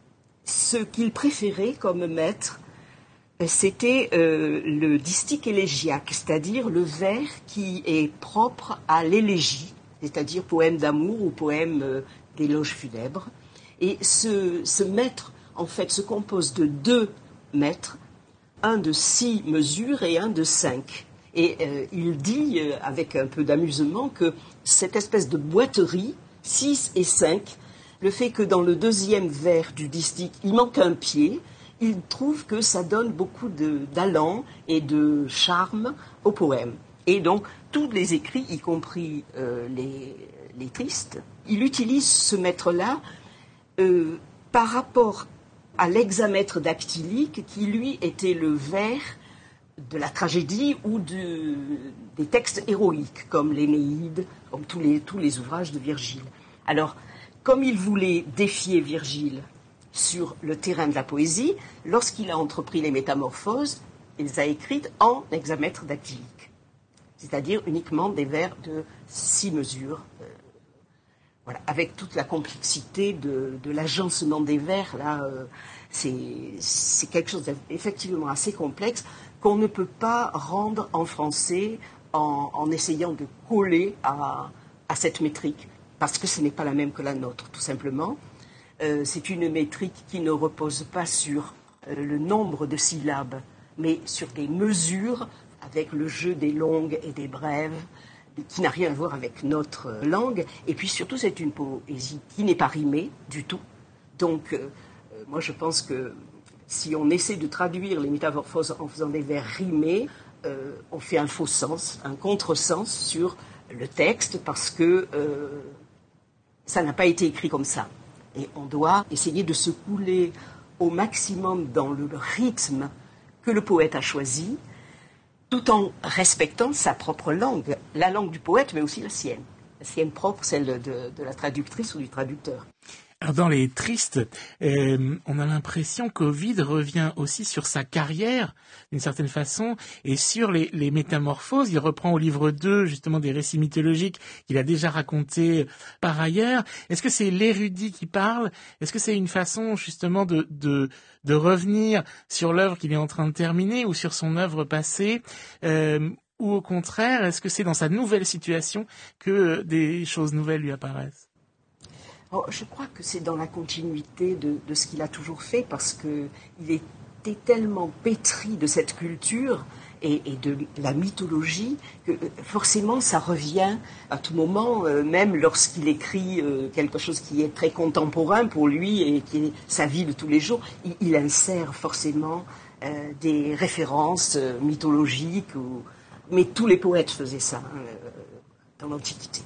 ce qu'il préférait comme maître, c'était euh, le distique élégiaque, c'est-à-dire le vers qui est propre à l'élégie, c'est-à-dire poème d'amour ou poème euh, d'éloge funèbre. Et ce, ce maître, en fait, se compose de deux maîtres, un de six mesures et un de cinq. Et euh, il dit, euh, avec un peu d'amusement, que cette espèce de boiterie, six et cinq, le fait que dans le deuxième vers du distique, il manque un pied, il trouve que ça donne beaucoup de, d'allant et de charme au poème. Et donc, tous les écrits, y compris euh, les, les tristes, il utilise ce maître-là euh, par rapport à l'hexamètre dactylique qui, lui, était le vers de la tragédie ou de, des textes héroïques, comme l'Énéide, comme tous les, tous les ouvrages de Virgile. Alors, comme il voulait défier Virgile sur le terrain de la poésie, lorsqu'il a entrepris les Métamorphoses, il les a écrites en hexamètre dactylique, c'est-à-dire uniquement des vers de six mesures, euh, voilà, avec toute la complexité de, de l'agencement des vers, là, euh, c'est, c'est quelque chose d'effectivement assez complexe qu'on ne peut pas rendre en français en, en essayant de coller à, à cette métrique, parce que ce n'est pas la même que la nôtre, tout simplement. Euh, c'est une métrique qui ne repose pas sur euh, le nombre de syllabes, mais sur des mesures avec le jeu des longues et des brèves, qui n'a rien à voir avec notre langue. Et puis surtout, c'est une poésie qui n'est pas rimée du tout. Donc, euh, moi, je pense que si on essaie de traduire les Métamorphoses en faisant des vers rimés, euh, on fait un faux sens, un contresens sur le texte, parce que euh, ça n'a pas été écrit comme ça. Et on doit essayer de se couler au maximum dans le rythme que le poète a choisi, tout en respectant sa propre langue, la langue du poète, mais aussi la sienne. La sienne propre, celle de, de la traductrice ou du traducteur. Alors dans les tristes, euh, on a l'impression qu'Ovide revient aussi sur sa carrière, d'une certaine façon, et sur les, les métamorphoses. Il reprend au livre deux, justement, des récits mythologiques qu'il a déjà racontés par ailleurs. Est-ce que c'est l'érudit qui parle? Est-ce que c'est une façon, justement, de, de, de revenir sur l'œuvre qu'il est en train de terminer ou sur son œuvre passée euh, ou au contraire, est-ce que c'est dans sa nouvelle situation que des choses nouvelles lui apparaissent? Oh, je crois que c'est dans la continuité de, de ce qu'il a toujours fait, parce qu'il était tellement pétri de cette culture et, et de la mythologie que forcément ça revient à tout moment, euh, même lorsqu'il écrit euh, quelque chose qui est très contemporain pour lui et qui est sa vie de tous les jours, il, il insère forcément euh, des références euh, mythologiques, ou... mais tous les poètes faisaient ça hein, euh, dans l'Antiquité.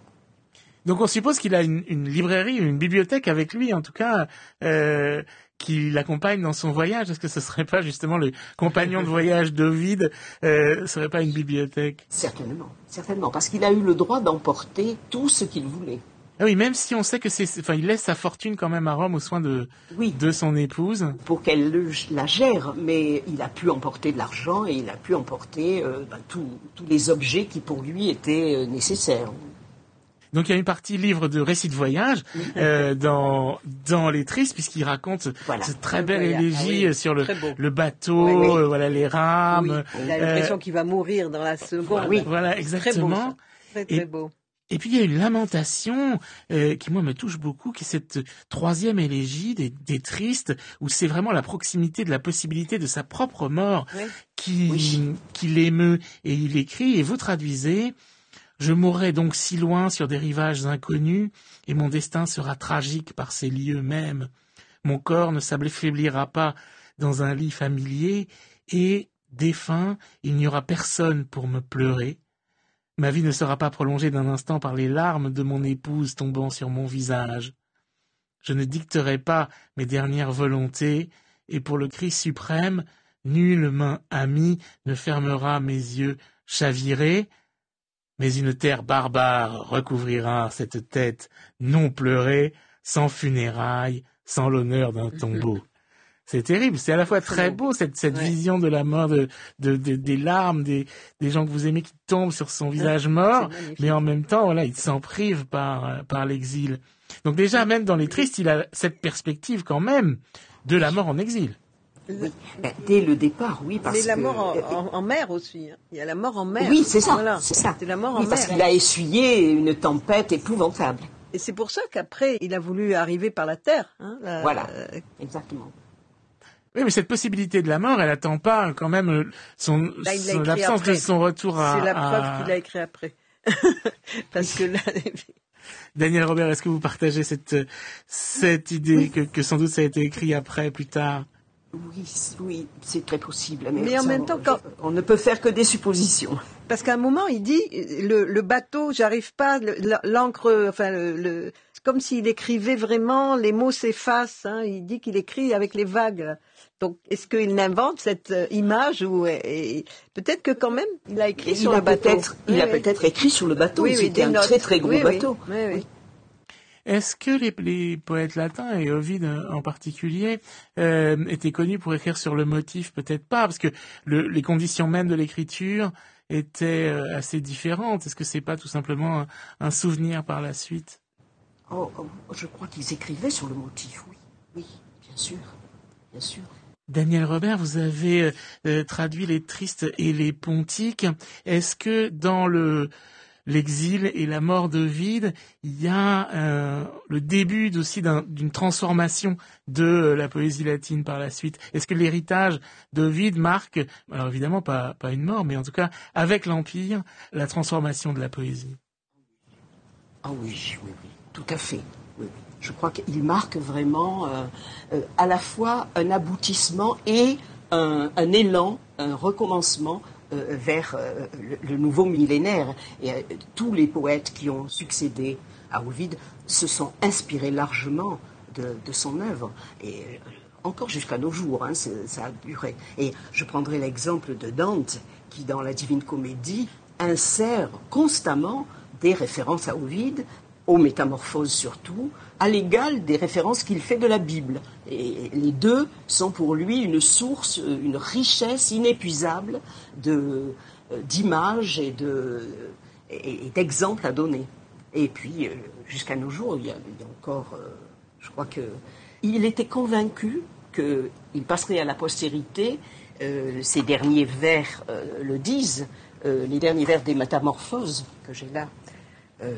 Donc on suppose qu'il a une, une librairie, une bibliothèque avec lui, en tout cas, euh, qui l'accompagne dans son voyage. Est-ce que ce serait pas justement le compagnon de voyage d'Ovide, euh, serait pas une bibliothèque? Certainement, certainement, parce qu'il a eu le droit d'emporter tout ce qu'il voulait. Ah oui, même si on sait que c'est, enfin, il laisse sa fortune quand même à Rome aux soins de, oui. de son épouse. Pour qu'elle le, la gère, mais il a pu emporter de l'argent et il a pu emporter euh, ben, tous les objets qui pour lui étaient euh, nécessaires. Donc il y a une partie livre de récits de voyage euh, dans dans les Tristes, puisqu'il raconte voilà. ce très belle élégie ah, oui. sur le, le bateau, oui, oui. Euh, voilà les rames. Oui. Il a l'impression euh, qu'il va mourir dans la seconde. Oui, voilà exactement. Très beau, très, très beau. Et, et puis il y a une lamentation euh, qui moi me touche beaucoup, qui est cette troisième élégie des, des Tristes, où c'est vraiment la proximité de la possibilité de sa propre mort oui. qui oui. qui l'émeut. Et il écrit, et vous traduisez. Je mourrai donc si loin sur des rivages inconnus, et mon destin sera tragique par ces lieux mêmes. Mon corps ne s'affaiblira pas dans un lit familier, et, défunt, il n'y aura personne pour me pleurer. Ma vie ne sera pas prolongée d'un instant par les larmes de mon épouse tombant sur mon visage. Je ne dicterai pas mes dernières volontés, et pour le Christ suprême, nulle main amie ne fermera mes yeux chavirés, mais une terre barbare recouvrira cette tête non pleurée, sans funérailles, sans l'honneur d'un tombeau. C'est terrible, c'est à la fois très beau, cette, cette ouais. vision de la mort, de, de, de, des larmes, des, des gens que vous aimez qui tombent sur son visage mort, mais en même temps, voilà, il s'en prive par, par l'exil. Donc déjà, même dans les Tristes, il a cette perspective quand même de la mort en exil. Oui. Ben, dès le départ, oui, parce Mais la mort que... en, en, en mer aussi. Hein. Il y a la mort en mer. Oui, c'est ça. Voilà. C'est ça. C'est la mort en oui, mer. Parce qu'il a essuyé une tempête épouvantable. Et c'est pour ça qu'après, il a voulu arriver par la terre. Hein, la... Voilà, exactement. Oui, mais cette possibilité de la mort, elle attend pas quand même son, là, son l'absence après. de son retour à... C'est la preuve à... qu'il a écrit après. Parce que là... Daniel Robert, est-ce que vous partagez cette, cette idée oui. que, que sans doute ça a été écrit après, plus tard? Oui, oui, c'est très possible. Mais, mais en ça, même temps, on, quand... on ne peut faire que des suppositions. Parce qu'à un moment, il dit, le, le bateau, j'arrive pas, le, l'encre, enfin, le, le, c'est comme s'il écrivait vraiment, les mots s'effacent. Hein, il dit qu'il écrit avec les vagues. Donc, est-ce qu'il invente cette euh, image ou et, et, peut-être que quand même, il a écrit et sur il le a bateau. Peut-être, il oui, a oui. peut-être écrit sur le bateau. Oui, C'était oui, un très très gros oui, bateau. Oui, oui, oui. Est-ce que les, les poètes latins, et Ovide en particulier, euh, étaient connus pour écrire sur le motif? Peut-être pas, parce que le, les conditions mêmes de l'écriture étaient euh, assez différentes. Est-ce que c'est pas tout simplement un, un souvenir par la suite? Oh, oh, je crois qu'ils écrivaient sur le motif, oui. Oui, bien sûr, bien sûr. Daniel Robert, vous avez euh, traduit les Tristes et les Pontiques. Est-ce que dans le l'exil et la mort d'Ovide, il y a euh, le début aussi d'un, d'une transformation de euh, la poésie latine par la suite? Est-ce que l'héritage d'Ovide marque, alors évidemment pas, pas une mort, mais en tout cas avec l'Empire, la transformation de la poésie? Ah oui, oui, oui, tout à fait. Oui, oui. Je crois qu'il marque vraiment euh, euh, à la fois un aboutissement et un, un élan, un recommencement euh, vers euh, le, le nouveau millénaire. Et euh, tous les poètes qui ont succédé à Ovide se sont inspirés largement de, de son œuvre. Et euh, encore jusqu'à nos jours, hein, ça a duré. Et je prendrai l'exemple de Dante, qui dans la Divine Comédie insère constamment des références à Ovide, aux Métamorphoses surtout, à l'égal des références qu'il fait de la Bible. Et les deux sont pour lui une source, une richesse inépuisable de, d'images et, de, et, et d'exemples à donner. Et puis, jusqu'à nos jours, il y a, il y a encore, je crois qu'il était convaincu qu'il passerait à la postérité, euh, ces derniers vers euh, le disent, euh, les derniers vers des Métamorphoses, que j'ai là, euh,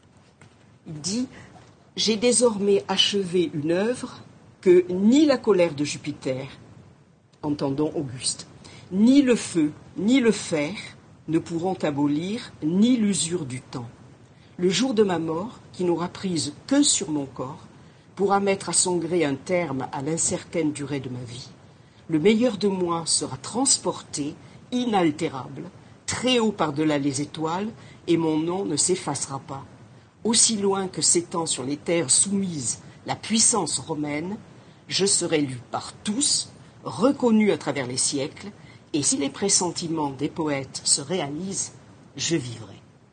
il dit « J'ai désormais achevé une œuvre que ni la colère de Jupiter, entendons Auguste, ni le feu, ni le fer ne pourront abolir, ni l'usure du temps. Le jour de ma mort, qui n'aura prise que sur mon corps, pourra mettre à son gré un terme à l'incertaine durée de ma vie. Le meilleur de moi sera transporté, inaltérable, très haut par-delà les étoiles, et mon nom ne s'effacera pas. Aussi loin que s'étend sur les terres soumises la puissance romaine, je serai lu par tous, reconnu à travers les siècles, et si les pressentiments des poètes se réalisent, je vivrai. »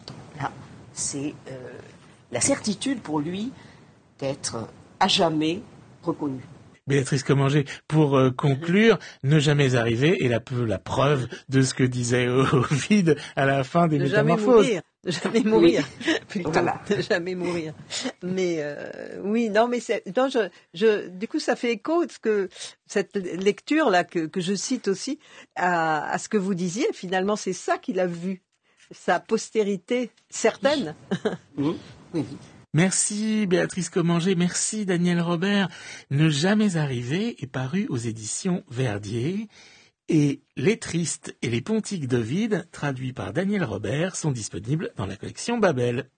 Donc là, c'est euh, la certitude pour lui d'être à jamais reconnu. Béatrice Commanger, pour euh, conclure, ne jamais arriver est la, la preuve de ce que disait Ovide à la fin des de Métamorphoses. Jamais mourir, de jamais mourir, oui. plutôt, Voilà. de jamais mourir. Mais euh, oui, non, mais c'est, non, je, je, du coup, ça fait écho de ce que cette lecture là que, que je cite aussi à, à ce que vous disiez. Finalement, c'est ça qu'il a vu, sa postérité certaine. Oui. Oui. Merci Béatrice Commanger, merci Daniel Robert. Ne jamais arriver est paru aux éditions Verdier et Les Tristes et les Pontiques d'Ovide, traduits par Daniel Robert, sont disponibles dans la collection Babel.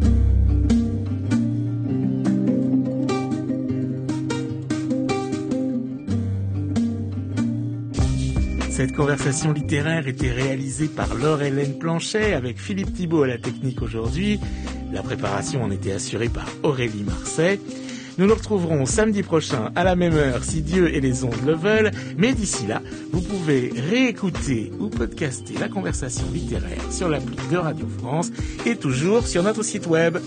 Cette conversation littéraire était réalisée par Laure-Hélène Planchet avec Philippe Thibault à la technique aujourd'hui. La préparation en était assurée par Aurélie Marseille. Nous nous retrouverons samedi prochain à la même heure si Dieu et les ondes le veulent. Mais d'ici là, vous pouvez réécouter ou podcaster la conversation littéraire sur l'appli de Radio France et toujours sur notre site web.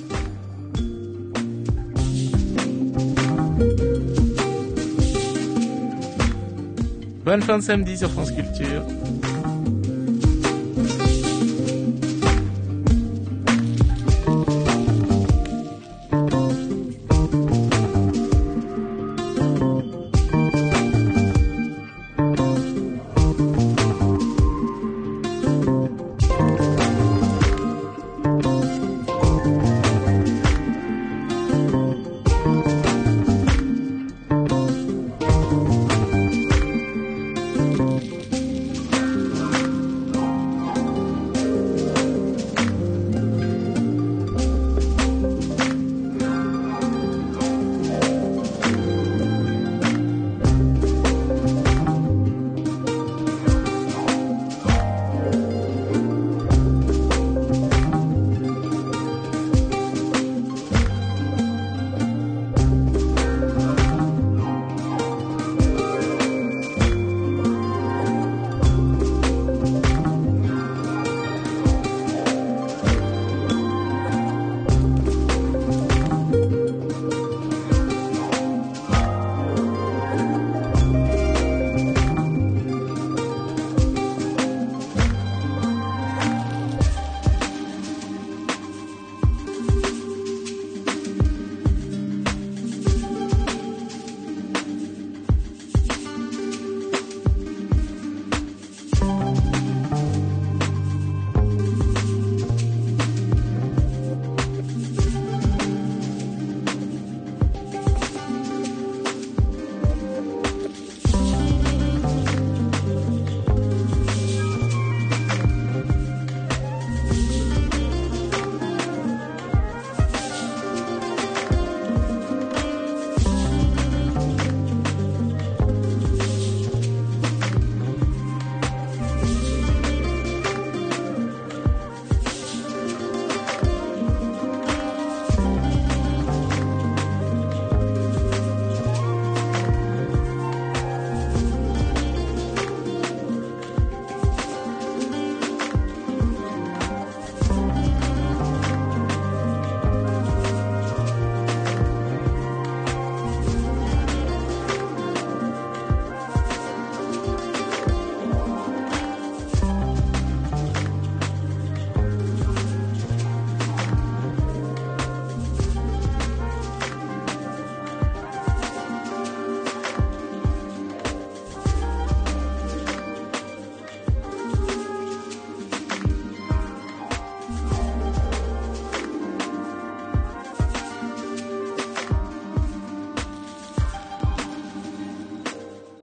Bonne fin de samedi sur France Culture.